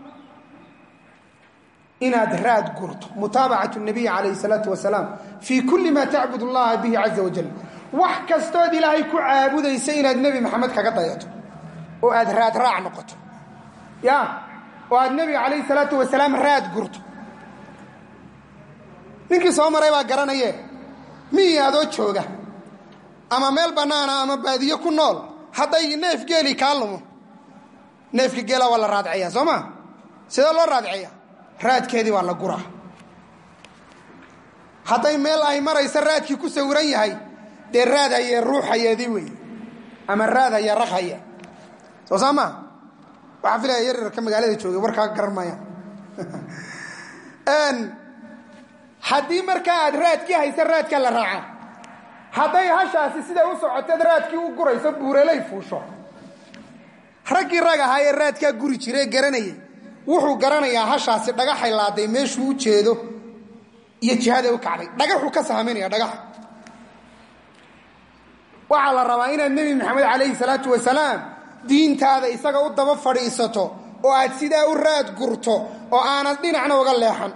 inaad raad gurto, mutaabacatu nabiy calayhi salaatu wasalaam fii kulli maa tacbud allaha bihi caza wajal. wax kastood ilaahay ku caabudaysa inaad nebi maxamed kaga dayato oo aad raad raac noqoto, ya oo aad nebiga calayhi salaatu wasalaam raad gurto. ninkii soo maray baa garanaye miyi adoo jooga ama meel bannaana ama baadiyo ku nool, hadday neef geeli kaa lumo, neefka geela waa la raadceeyaa soo maa? sidee loo raadceeya? raadkeedii waa la guraa. hadday meel ay maraysa raadkii ku sawiran yahay, dee raad hayee ruux hayeedii wey, ama raad hayee raq haya soo saa maa? waxaa filaya yaryarka magaalada joogay warkaa garan maayaan. haddii markaa aad raadkii haysa raadka la raaca, hadday hashaasi siday u socoteed raadkii u gurayso buurelay fuusho, raggii rag ahaa ee raadkaa guri jiree garanayay wuxuu garanayaa hashaasi dhagaxay laaday meeshuu u jeedo iyo jihaday u kacday. dhagaxuu ka sahminaya dhagaxa. waxaa la rabaa inaad nebi maxamed calayhi salaatu wasalaam diintaada isaga u daba fadhiisato oo aad sidaa u raad gurto oo aanad dhinacna uga leexan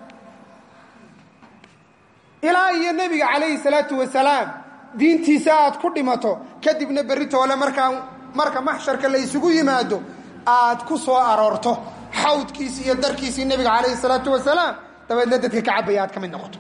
ilaa iyo nebiga calayhi salaatu wasalaam diintiisa aad ku dhimato. kadibna berri toole marka maxsharka la isugu yimaado aad ku soo aroorto xawdkiisi iyo darkiisii nebiga calayhi salaatu wasalaam, dabeedna dadka ka cabaya aad ka mid noqoto.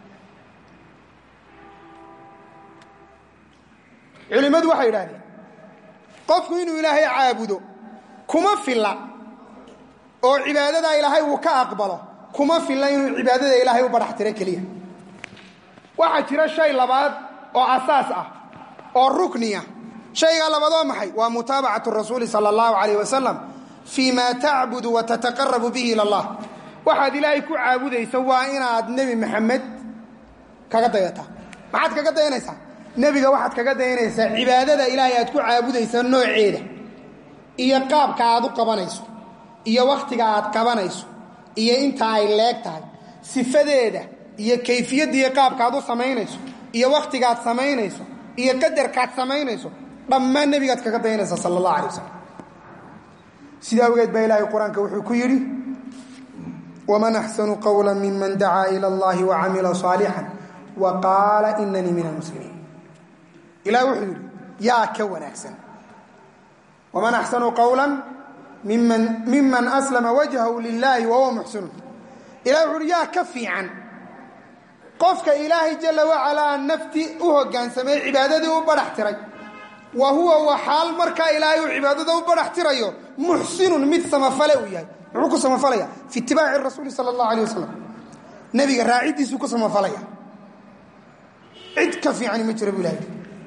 culimmadu waxay idhahdeen qofku inuu ilaahay caabudo kuma filla, oo cibaadada ilaahay uu ka aqbalo kuma filla inuu cibaadada ilaahay u badhax tiro keliya. waxaa jira shay labaad oo asaas ah oo rukniya. shaygaa labaad waa maxay? waa mutaabacatu rasuuli sala allahu calayh wasalam fii ma tacbudu wa tataqarabu bihi ila allah. waxaad ilaahay ku caabudayso waa inaad nebi maxamed kaga dayataa. maxaad kaga dayanaysaa? nebiga waxaad kaga dayanaysaa cibaadada ilaahay aad ku caabudaysa nooceeda iyo qaabka aad u qabanayso iyo wakhtiga aad qabanayso iyo inta ay leeg tahay, sifadeeda iyo kayfiyadda iyo qaabka aad u samaynayso iyo wakhtigaad samaynayso iyo qadarkaad samaynayso, dhammaan nebigaad kaga dayanaysaa sala allahu alay wasalam. sidaa awgeed baa ilaahay qur-aanka wuxuu ku yidhi waman axsanu qawla miman dacaa ila allahi wacamila صaalixan waqaala inanii min almuslimiin. ilah wuxuu yidhi yaa ka wanaagsan, waman axsanu qawla miman aslama wajhahu lilahi wahuwa muxsinun. ilah wuxu uhi yaa ka fiican qofka ilaahay jala wacalaa nafti u hogaansamay cibaadadii u badhax tiray, wa huwa waxaal markaa ilaahay uu cibaadada u badhax tirayo muxsinun mid samafale uu yahay. muxuu ku samafalaya? fi itibaaci rasuuli sala allahu alayh wasalam, nebiga raaciddiisuu ku samafalaya. cid ka fiicani ma jira buu ilahay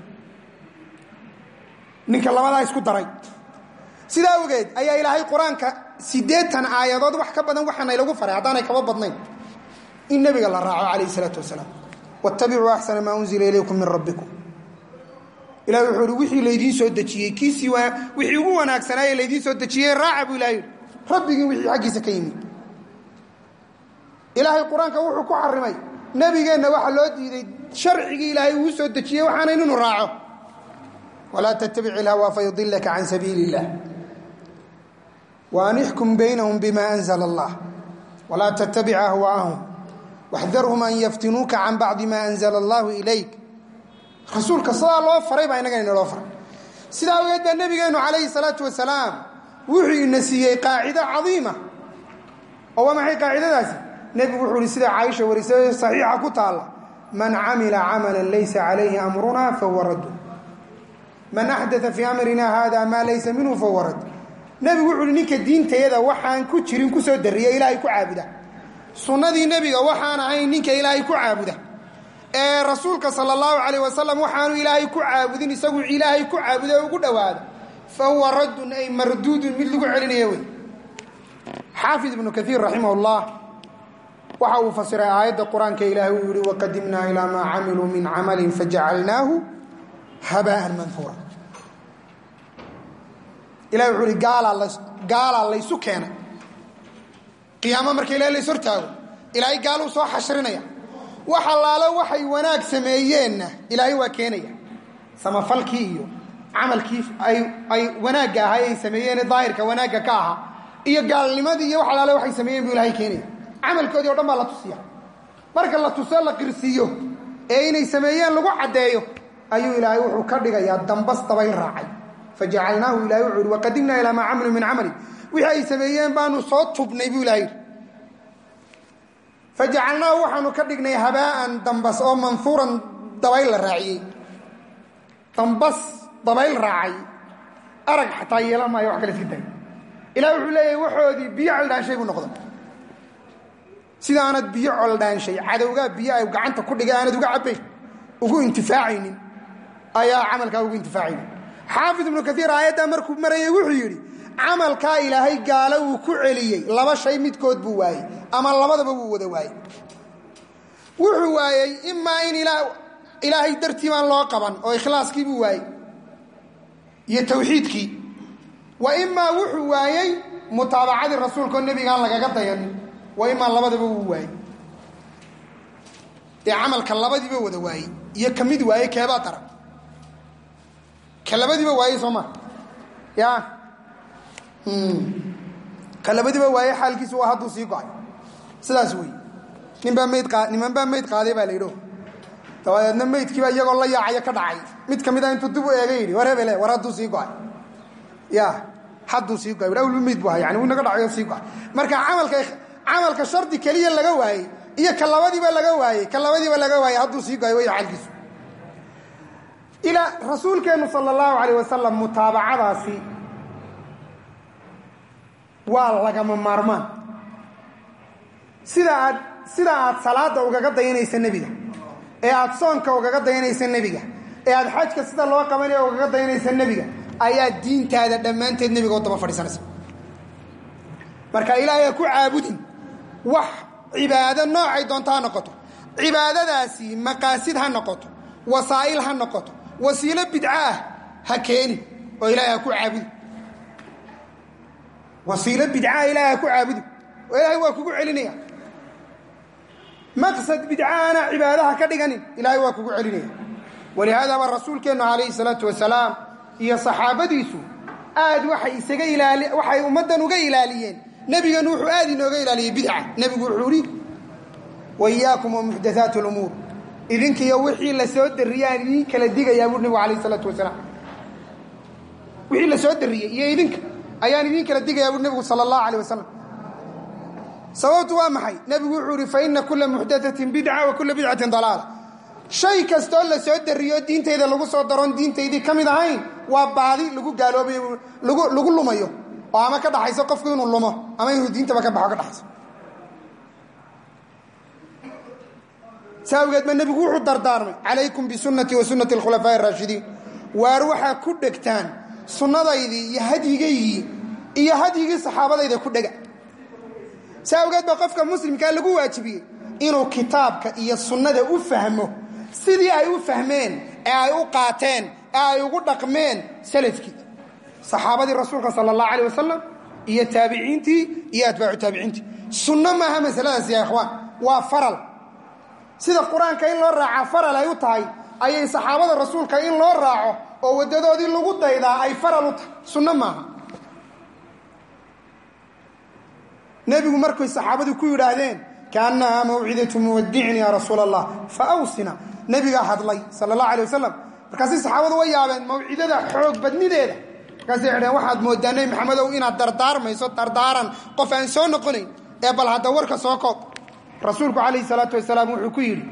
ninka labadaa isku daray. sidaa ogeed ayaa ilaahay qur-aanka 80 aayadood wax ka badan waxaanay lagu faray haddaanay kaba badnayn in nebiga la raaco calayhi salaatu wasalaam. waattabicuu axsana maa unzila ilaykum min rabbikum. ilahi wuxuu uhi wixii laydiin soo dejiyey kiisii wixii ugu wanaagsanaaye laydiin soo dejiyey raaca buu ilahay yidhi, rabbigii wixii xaggiisa ka yimid. ilaahay qur-aanka wuxuu ku xarimay nebigeenna waxa loo diiday sharcigii ilaahay uu soo dejiyey waxaanayn inuu raaco. walaa tattabic ilhawaa fayudilaka can sabiili illah waan ixkum baynahum bima anzla allah walaa tattabic ahwaa'ahum waxdarhum an yaftinuuka can bacdi ma anzla allahu ilayk. rasuulka sidaa loo faray baa innagana inaloo faray. sidaa ogeed baa nebigeennu calayhi salaatu wasalaam wuxuu ina siiyey qaacido cadiima. oo waa maxay qaacidadaasi? nebigu wuxuu ihi sida caaisha warisay saxiixa ku taalla, man camila camalan laysa calayhi amruna fahuwa raddu, man axdaa fii amrina hada maa laysa minhu fahuwa radd. nebigu wuxuu uhi ninka diintayada waxaan ku jirin kusoo darriya ilaahay ku caabuda, sunnadii nebiga waxaan ahayn ninka ilaahay ku caabuda, ee rasuulka sala allahu calayh wasalam waxaanu ilaahay ku caabudin isagu ilaahay ku caabuda ee ugu dhowaada, fa huwa raddun ay marduudun mid lagu celinaya wey. xaafid ibnu kaiir raximah llah waxa uu fasiray aayadda qur-aanka ilaahay uu yihi waqadimnaa ilaa maa camiluu min camalin fajacalnaahu habaan manhuura. ilahi wuxuu ihi gaalaa laysu keenay qiyaamo marka ilahay lays hortaago ilaahay gaaluu soo xashrinaya. wax allaalo waxay wanaag sameeyeenna ilaahay waa keenaya. samafalkii iyo camalkii ay wanaagga ahay ay sameeyeen daahirka wanaagga ka ahaa iyo gaalnimadii iyo wax allaale waxay sameeyeen buu ilaahay keenaya. camalkoodii o dhan baa la tusiya. marka la tusoo la qirsiiyo ee inay sameeyeen lagu caddeeyo ayuu ilaahay wuxuu ka dhigayaa dambas dabayl raacay. fajacalnaahu ilahay wuxuu ihi waqadimnaa ilaa maa camiluu min camalin, wixii ay sameeyeen baanu soo tubnay buu ilahay yidhi. fajacalnaahu waxaanu ka dhignay habaa'an dambas oo manhuuran dabayl la raaciyey. dambas dabayl raacay arag xataa yeelan maayo wax kale iska day. ilahi wuxuu leeyahay waxoodii biyo coldhaanshay buu noqday. sida aanad biyo coldhaanshay cadowgaa biyo ay gacanta ku dhigay aanad uga cabbayn ugu intifaacaynin ayaa camalkaa ugu intifaacaynin. xaafid ibnu kaiir aayaddaa markuu marayay wuxuu yidhi camalkaa ilaahay gaalo wuu ku celiyey laba shay midkood buu waayey ama labadaba wuu wada waayey. wuxuu waayey imaa in ilaahay dartii baan loo qaban oo ikhlaaskii buu waayey iyo tawxiidkii, wa imaa wuxuu waayey mutaabacadii rasuulkaoo nebigaan lagaga dayanin, wa imaa labadaba wuu waayey. dee camalka labadiiba wada waayey iyo ka mid waayey keebaa daran? ka labadiiba waayey soo maa ya ka labadiiba waayey xaalkiisu waa hadduu sii go-ay. sidaas wey. niman baa mayd qaaday baa la yidho, dabadeedna maydkiiba iyagoo la yaacaya ka dhacay. mid ka mid a intuu dib u eega yidhi war hebele war hadduu sii go-ay ya hadduu sii go-ay awlu mayd bu aha yani wuu naga dhacayo sii go-ay. marka camalka shardi keliya laga waayey iyo ka labadiiba laga waayey hadduu sii go-ay wey xaalkiisu. ilaa rasuulkeennu sala allahu calayh wasalam mutaabacadaasi waa lagama maarmaan. sida aad salaada ugaga dayanaysa nebiga, ee aad soonka ugaga dayanaysa nebiga, ee aad xajka sida loo qabanaya ugaga dayanaysa nebiga, ayaa diintaada dhammaanteed nebiga oo daba fadhiisanaysa. marka ilaahay ha ku caabudin wax cibaado noocay doonto ha noqoto. cibaadadaasi maqaasid ha noqoto, wasaa'il ha noqoto, wasiilo bidca ah ha keeni oo ilaahay ha ku caabudi. wasiilo bidcaah ilaahay ha ku caabudi oo ilaahay waa kugu celinaya. maqsad bidcaana cibaadaha ka dhiganin ilaahay waa kugu celinaya. walihaada baa rasuulkeennu calayhi salaatu wasalaam iyo saxaabadiisu aad waxay ummaddan uga ilaaliyeen nebiganu wuxuu aad inooga ilaaliyey bidca nebigu wuxuu yidhi waiyaakum wamuxdathaat lumuur idinkiiyo wixii la soo darriyaan idin kala digayaa buu nebigu calayh isalaatu wasalaam wixii la soo darriyey iyo idinka ayaan idin kala digayaa buu nebigu sala allahu calayh wasalam sababtu waa maxay nebigu wuxuu yidhi fa ina kula muxdathatin bidca wa kula bidcatin dalaala shay kastoo la soo darriyo diintayda lagu soo daroon diintaydii ka mid ahayn waa baadi lagu gaaloobayo lagu lumayo oo ama ka dhaxayso qofku inuu lumo ama inuu diintaba ka baxo ka dhaxayso saawgeed ba nebigu wuxuu dardaarmay calaykum bisunnatii wa sunnati alkhulafaa'i araashidiin waar waxaa ku dhegtaan sunnadaydii iyo hadyigaygii iyo hadyigii saxaabadayda ku dhega saawgeed baa qofka muslimkaa lagu waajibiyey inuu kitaabka iyo sunnada u fahmo sidii ay u fahmeen ee ay u qaateen ee ay ugu dhaqmeen salafkii saxaabadii rasuulka sala allahu calayh wasalam iyo taabiciintii iyo atbaacu taabiciintii sunno maaha masaladaas ya ikhwaan waa faral sida qur-aanka in loo raacaa faral ay u tahay ayay saxaabada rasuulka in loo raaco oo waddadoodii lagu daydaa ay faral u tahay sunno maaha nebigu markay saxaabadu ku yidhaahdeen kaannahaa mawcidatu muwadicin yaa rasuula allah fa awsina nebigaa hadlay sala allahu alay wasalam markaasay saxaabadu way yaabeen mawcidada xoog badnideeda markaasay xidheen waxaad moodaa nebi maxamedow inaad dardaarmayso dardaaran qof aan soo noqonayn ee bal hadda warka soo koob rasuulku calayhi salaatu wasalaam wuxuu ku yidhi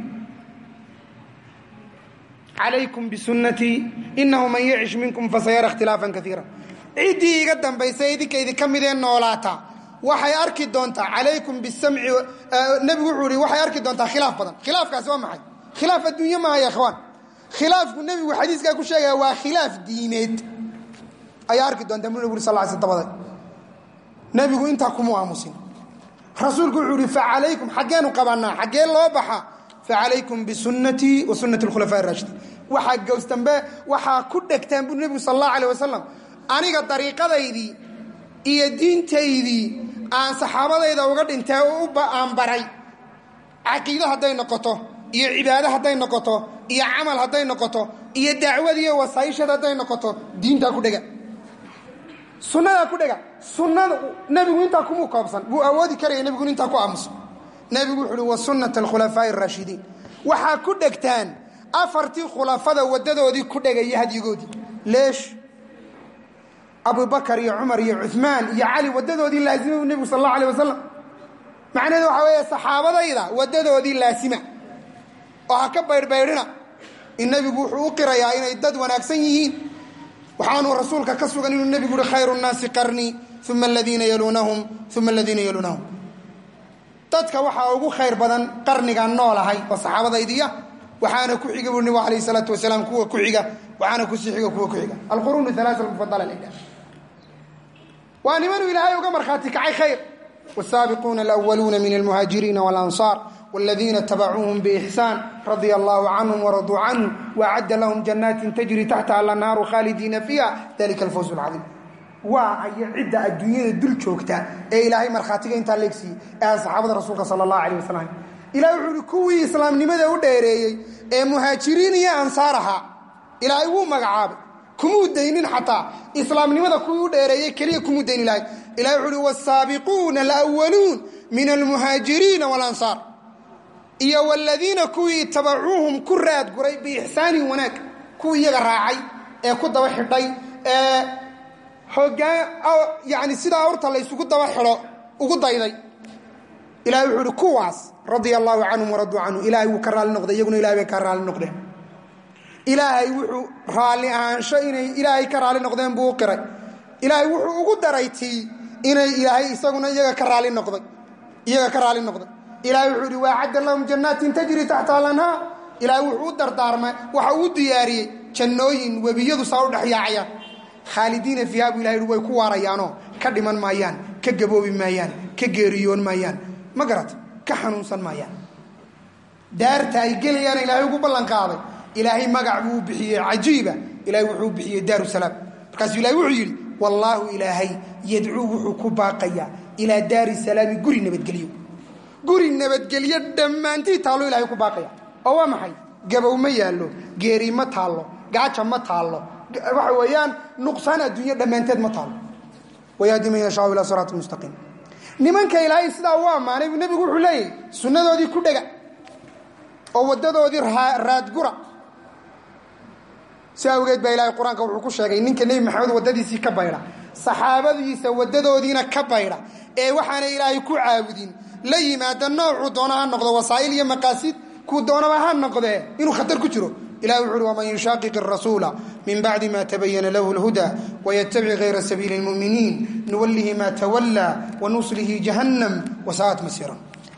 calaykum bisunnatii inahu man yacish minkum fasayara ikhtilaafan kaiira ciddii iga dambaysa idinka idinka midee noolaata waxay arki doontaa calaykum bisamci nebigu wuxuu ihi waxay arki doontaa khilaaf badan khilaafkaasi waa maxay khilaaf adduunye maaha ya ikhwaan khilaafku nebigu xadiiskaa ku sheegaya waa khilaaf diineed ayaa arki doontaa buu nebigu sal sl dabadeed nebigu intaa kuma aamusin rasuulku wuxuu ihi facalaykum xaggeenu qabanaa xaggee loo baxa facalaykum bisunnatii wa sunnati alkhulafaa araashidiin waxaa gowsdambe waxaa ku dhegtaan buu nebigu sal allahu alayh wasalam aniga dariiqadaydii iyo diintaydii aan saxaabadayda uga dhintay oo aan baray caqiide hadday noqoto iyo cibaado hadday noqoto iyo camal hadday noqoto iyo dacwad iyo wasaayishad hadday noqoto diintaa ku dhega sunnadaa ku dhega sunnada nebigu intaa kumuu koobsan buu awoodi karaya nebigu intaa ku aamuso nebigu wuxu uhi wa sunnata alkhulafaa'i araashidiin waxaa ku dhegtaan afartii khulafada waddadoodii ku dhegaya hadyigoodii leesh abubakar iyo cumar iyo cuثmaan iyo cali waddadoodii laasima nebigu sal allahu alيh wasalam macnaheedu waxaa weeye saxaabadayda waddadoodii laasima oo ha ka baydhbaydhina in nebigu wuxuu u qirayaa inay dad wanaagsan yihiin waxaanuu rasuulka ka sugan inuu nebigu uhi khayru الnaasi qarnii uma aladiina yaluunahum uma aladiina yaluunahum dadka waxaa ugu khayr badan qarnigaan noolahay oo saxaabadaydiya waxaana ku xiga buu nebigu alayh الsalaatu wasalaam kuwa ku xiga waxaana kusii xiga kuwa ku xiga alquruun الثalaaثة almufadala lidha waa nimanuu ilaahay uga markhaati kacay khayr والsaabiquuna alأwaluuna min almuhaajiriina wاlanصاar والذين اتبعوهم بإحسان رضي الله عنهم ورضوا عنه وأعد لهم جنات تجري تحتها الأنهار خالدين فيها ذلك الفوز العظيم وأي عدة الدنيا دل جوجتا إلهي مرخاتك أنت لكسي صحابة رسولك صلى الله عليه وسلم إلهي كوي إسلام لماذا وديري مهاجرين يا أنصارها إلهي هو مقعاب كمو دينين حتى إسلام لماذا كوي وديري كليه كمو دين إلهي والسابقون الأولون من المهاجرين والأنصار iyo waladiina kuwii tabacuuhum ku raad guray biixsaanin wanaag kuwii iyaga raacay ee ku daba xidhay ee hoggaan yani sidaa awrta la isugu daba xidho ugu dayday ilahay wuxuu uhi kuwaas radia allahu canhum waraduu canhu ilaahay wuu ka raalli noqday iyaguna ilahay bay ka raalli noqdeen ilaahay wuxuu raalli ahaansho inay ilaahay ka raalli noqdeen buu u qiray ilaahay wuxuu ugu daraytii inay ilaahay isaguna iyaga ka raalli noqday ilahay wuxuu ihi waacadda lahum jannaatin tajri taxta alanhaar ilahay wuxuu u dardaarmay waxa uu diyaariyey jannooyin webiyadu saa u dhex yaacayaan khaalidiina fiiha buu ilahay way ku waarayaanoo ka dhiman maayaan ka gaboobi maayaan ka geeriyoon maayaan ma garat ka xanuunsan maayaan daarta ay gelayaan ilaahay ugu ballan qaaday ilaahay magac buu u bixiyey cajiiba ilahay wuxuu u bixiyey daaru salaam markaasuu ilahay wuxuu yidhi wallaahu ilaahay yadcuu wuxuu ku baaqayaa ilaa daari salaami guri nabadgelyo guri nabadgelyo dhammaantii taallo ilahay ku baaqaya oo waa maxay gabow ma yaallo geeri ma taallo gaaja ma taallo waxa weeyaan nuqsaan adduunyo dhammaanteed ma taallo wayahdi man yashaau ilaa siraati mustaqiim nimanka ilaahay sidaa u ammaanay buu nebigu wuxuu leeyahay sunnadoodii ku dhega oo waddadoodii raadgura si awgeed baa ilaahay qur-aanka wuxuu ku sheegay ninka nebi maxamed waddadiisii ka baydha saxaabadiisa waddadoodiina ka baydha ee waxaana ilaahay ku caabudin la yimaada noocuu doona ha noqdo wasaa'il iyo maqaasid kuu doonaba ha noqdee inuu khatar ku jiro ilahi wuxu uhi waman yushaaqiq الrasuula min bacdi ma tabayana lahu اlhuda waytabic hayra sabiili اlmu'miniin nuwallihi ma tawallaa wanuslihi jahannam wasaa'at masiira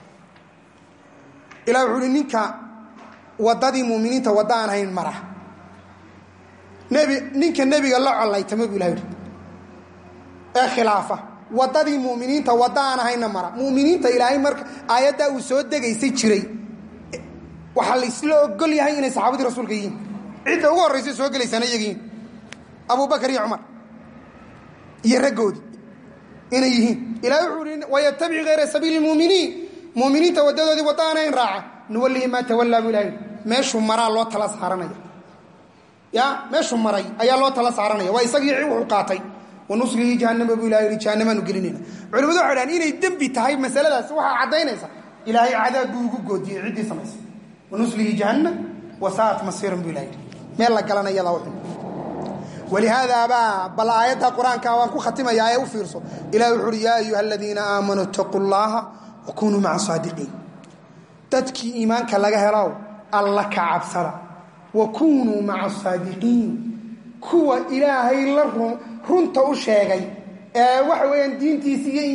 ilahi wuxuu uhi ninka waddadii mu'miniinta wadda aan hayn mara ninka nebiga la collaytama buu ilahi uhi ee khilaafa waddadii mu'miniinta wadda aan hayna mara mu'miniinta ilaahay marka aayaddaa uu soo degaysay jiray waxaa la isla ogol yahay inay saxaabadii rasuulka yihiin cidda ugu horraysa soo gelaysana iyagiin abubakar iyo cumar iyo raggoodii inay yihiin ilahi wuxuu ihi wayatabic hayra sabiili lmu'miniin mu'miniinta waddadoodii wadda aanayn raaca nuwallihi maa tawallaa buu ilahi meeshuu maraa loo tala saaranaya ya meeshuu maray ayaa loo tala saaranaya waa isagii wuxuu qaatay wanuslihi jahannama buu ilahi yihi jahannamaanu gelinayna culimmadu waxay dhahan inay dembi tahay masaladaas waxaa caddaynaysa ilaahay cadaab buu ugu goodiyey ciddii samaysay wanuslihi jahannam wasaa'at masiiran buu ilahi meel la galana iyadaa u xun walihaada baa bal aayadda qur-aanka waan ku khatimayaa ee u fiirso ilahi wuxu uhi yaa ayuha aladiina aamanuu itaquu llaha wa kunuu maca saadiqiin dadkii iimaanka laga helow alla ka cabsada wa kunuu maca saadiqiin kuwa ilaahay la runta u sheegay ee waxa weeyaan diintiisii iyo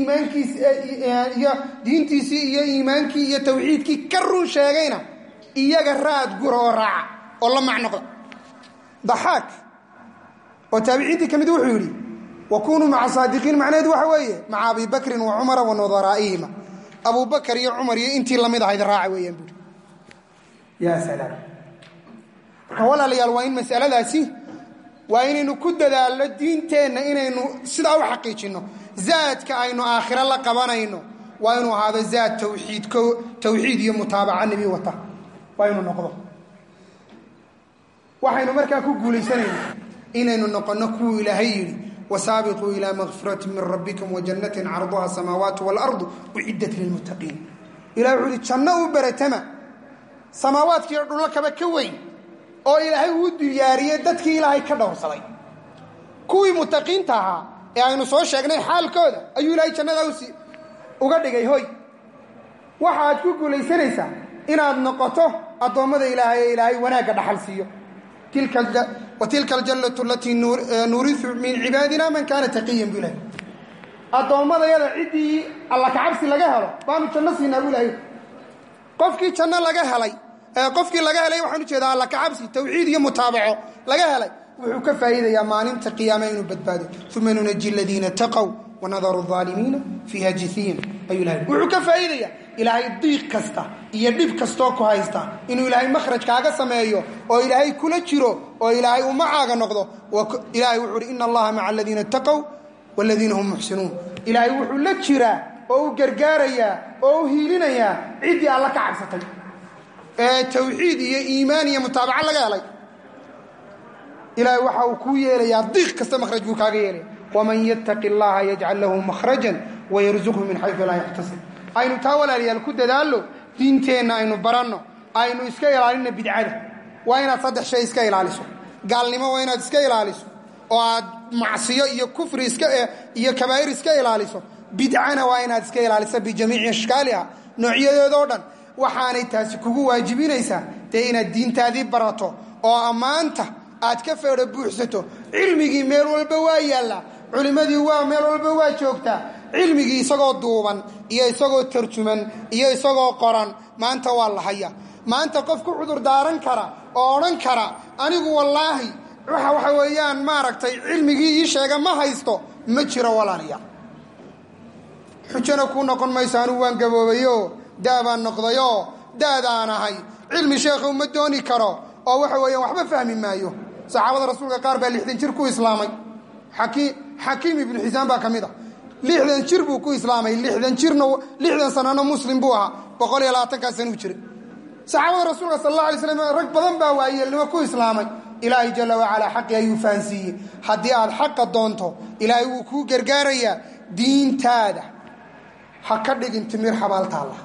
iimaankii iyo tawxiidkii ka run sheegayna iyaga raad gura oo raaca oo la macnoqda daxaak oo taabiciintii ka mid wuxuu yidhi wa kunuu maca saadiqiin macnaheedu waxa weeye maca abi bakrin wa cumara wa nudaraa'ihima abubakar iyo cumar iyo intii lamid ahayd raaca weeyaan buuri yaa salaam marka walaalayaal waa in masaladaasi waa inaynu ku dadaalno diinteenna inaynu sidaa u xaqiijinno zaadka aynu aakhiro la qabanayno waa inuu ahaado zaad tawxiid iyo mutaabaca nebi wata waa inuu noqdo waxaynu markaa ku guulaysanaynaa inaynu noqonno kuwuu ilaahay yidhi wasaabiquu ilaa makfirati min rabbikum wajannatin carduha asamaawaatu waalardu uciddat lilmuttaqiin ilahi wuxuu yihi janno u baratama samaawaadkiiyo dhulakaba ka weyn oo ilaahay uu diyaariyey dadkii ilaahay ka dhowrsaday kuwii muttaqiinta ahaa ee aynu soo sheegnay xaalkooda ayuu ilaahay jannadaa uga dhigay hoy waxaad ku guulaysanaysaa inaad noqoto addoommada ilaahay ee ilaahay wanaagga dhaxal siiyo wa tilka aljannatu alatii nuurisu min cibaadina man kaana taqiyan buu ilahay addoommadayada ciddii alla kacabsi laga helo baanu janno siinaa buu ilahay qofkii janno laga helay waxaan ujeedaa alla kacabsi tawxiid iyo mutaabaco laga helay wuxuu ka faa'iidayaa maalinta qiyaama inuu badbaado uma nunaji aladiina taqow wanadaru aalimiina fiiha jithiin ayuu ilahay wuxuu ka faa'iidayaa ilaahay diiq kasta iyo dhib kastoo ku haysta inuu ilaahay makhraj kaaga sameeyo oo ilaahay kula jiro oo ilaahay uu macaaga noqdo ilaahay wuxuu uhi ina allaha maca aladiina taqow waladiina hum muxsinuun ilaahay wuxuu la jiraa oo u gargaarayaa oo u hiilinayaa ciddii alla ka cabsatay ee tawxiid iyo iimaan iyo mutaabaco laga helay ilaahay waxa uu kuu yeelayaa diiq kasta makhraj buu kaaga yeelaya waman yattaqi allaha yajcal lahu makhrajan wayarzuqhu min xaysu laa yaxtasib aynu taa walaalayaal ku dadaallo diinteenna aynu baranno aynu iska ilaalinno bidcada waa inaad 3 shay iska ilaaliso gaalnimo waa inaad iska ilaaliso oo aad macsiyo iyo kufri iyo kabaa'ir iska ilaaliso bidcana waa inaad iska ilaaliso bijamiici ashkaaliha noocyadeedoo dhan waxaanay taasi kugu waajibinaysaa dee inaad diintaadii barato oo ammaanta aad ka feedho buuxsato cilmigii meel walba waa yaallaa culimmadii waa meel walba waa joogtaa cilmigii isagoo duuban iyo isagoo tarjuman iyo isagoo qoran maanta waa la haya maanta qof ku cudur daaran kara oo odhan kara anigu wallaahi waxa weeyaan maaragtay cilmigii ii sheega ma haysto ma jiro walaalayaal xujana kuu noqon mayso anigu waan gaboobayo daabaan noqdayoo daadaan ahay cilmi sheekhu ma dooni karo oo waxa weeyaan waxba fahmi maayo saxaabada rasuulka qaar baa 60 jir ku islaamay xakiim ibnu xisaan baa ka mid a 60 jir buu ku islaamay 60 sanano muslim buu ahaa 120 sano u jiray saxaabada rasuulka sallallahu alayhi wasallam rag badan baa waayeelnimo ku islaamay ilaahay jalla wa ala xaqi ayuu fahansiiyey haddii aad xaqa doonto ilaahay wuu kuu gargaarayaa diintaada ha ka dhigin timir xabaal taalla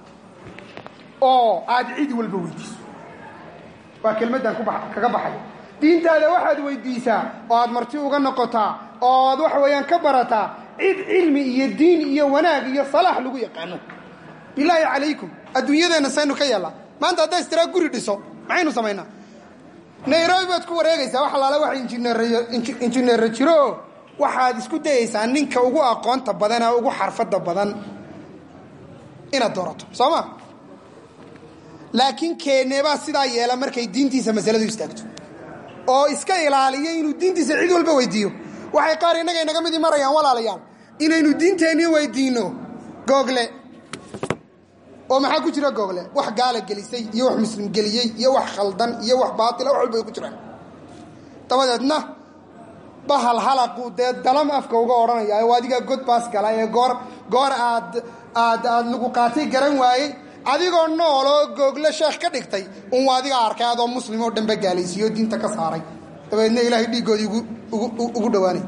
oo aad cid walba weydiiso. waa kelmaddan kaga baxay. diintaada waxaad weydiisaa oo aad marti uga noqotaa oo aad waxa weeyaan ka barataa cid cilmi iyo diin iyo wanaag iyo salaax lagu yaqaano. bilaahi calaykum, adduunyadeenna saynu ka yeelaa maanta haddaa istiraa guri dhiso maxaynu samaynaa? nairobi baad ku wareegaysaa, wax alaala wax injineerra jiro waxaad isku dayaysaa ninka ugu aqoonta badan ee ugu xarfadda badan inaad doorato, soo ma? laakiin keeneebaa sidaa yeela markay diintiisa masaladu istaagto oo iska ilaaliya inuu diintiisa cid walba weydiiyo. waxay qaar innaga inaga midii marayaan walaalayaal inaynu diinteennii weydiinno google. oo maxaa ku jira google? wax gaala gelisay iyo wax muslim geliyey iyo wax khaldan iyo wax baatila wax walba ay ku jiraan. dabadeedna bahal halaqu dee dalam afka uga odhanaya oo adiga god baas gala ee goor aad lagu qaatay garan waayey adigoo nool oo google sheekh ka dhigtay un adiga arkay adoo muslim oo dhanba gaalaysiiyo diinta ka saaray, dabeedna ilaahay dhiiggoodii ugu dhowaanay.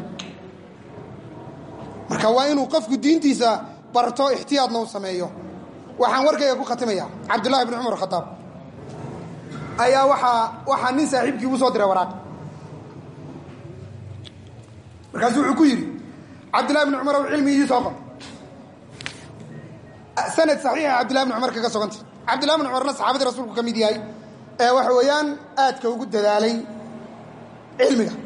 marka waa inuu qofku diintiisa barto, ixtiyaadna u sameeyo. waxaan warkayga ku khatimayaa cabdullaahi bni cumar khataab ayaa waxaa nin saaxiibkii u soo diray waraaq. markaasuu wuxuu ku yidhi cabdullahi bni cumar ow cilmi ii soo qor. sanad saxiixa cabdullahi bni cumar kaga soganta. cabdullahi bni cumarna saxaabadii rasuulku ka mid yahay ee waxa weeyaan aadka ugu dadaalay cilmiga.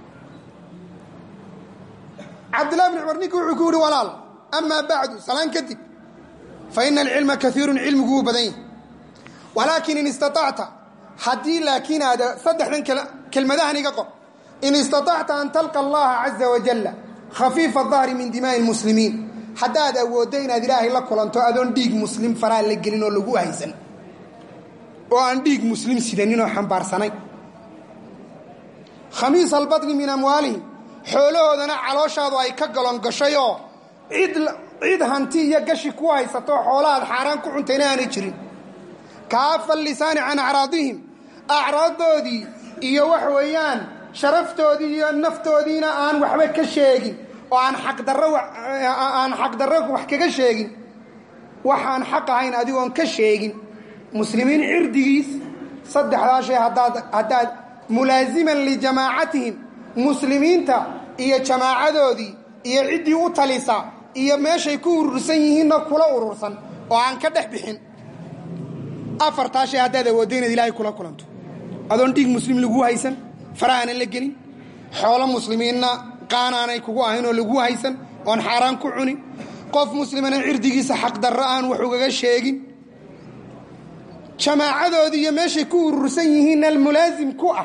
cabdullahi bni cumar ninkii wuxuu ku yidhi walaal amaa bacdu salaan kadib faina alcilma kaiirun cilmigu wuu badan yahay walaakin in istaacta haddii laakiin aad saddexdan kelmadahan iga qor in istaacta an talqa allaha caza wajalla khafiifa adahri min dimaa'i lmuslimiin haddaad awooddo inaad ilaahay la kulanto adoon dhiig muslim faraa la gelin oo lagu haysan oo aan dhiig muslim sidanin oo xambaarsanay khamiisa albatni min amwaalihim xoolahoodana calooshaadu ay ka galongashayoo cid hanti iyo gashi ku haysato xoolahaad xaaraan ku cuntayna aanay jirin. kaafa lisaani can acraadihim acraaddoodii iyo wax weeyaan sharaftoodii iyo naftoodiina aan waxba ka sheegin oo aan xaqdarro wax kaga sheegin waxaan xaq ahayn adigoon ka sheegin. muslimiin cirdigiis saddexdaa shay haddaad mulaasiman lijamaacatihim muslimiinta iyo jamaacadoodii iyo ciddii u talisa iyo meeshay ku urursan yihiinna kula urursan oo aan ka dhex bixin. afartaa shay haddaad awooddo inaad ilaahay kula kulanto adoon dhiig muslim lagu haysan farahaanan la gelin, xoolo muslimiinna qaanaanay kugu ahayn oo lagu haysan oon xaaraan ku cunin, qof muslimana cirdigiisa xaqdarro aan wax ugaga sheegin, jamaacadoodii iyo meeshay ku urursan yihiinna mulaasim ku ah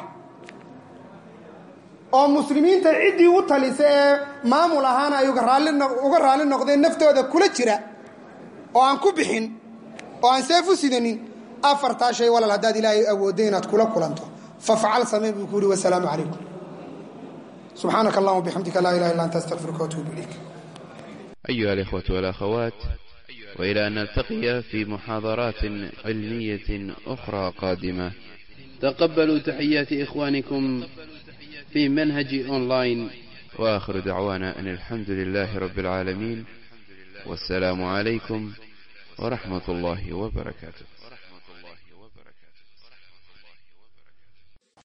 oo muslimiinta ciddii u talisa ee maamul ahaan ay uga raalli noqdeen naftooda kula jira oo aan ku bixin oo aan seef u sidanin. afartaa shay walaal haddaad ilaahay awooddo inaad kula kulanto fafcal samee buu ku yidhi. wasalaamu calaykum. subxaanaka allahuma bixamdika laa ilaha illa anta astaqfiruka watuubu ilayk. أيها الإخوة والأخوات، وإلى أن نلتقي في محاضرات علمية أخرى قادمة، تقبلوا تحيات إخوانكم في منهج أونلاين، وآخر دعوانا أن الحمد لله رب العالمين، والسلام عليكم ورحمة الله وبركاته.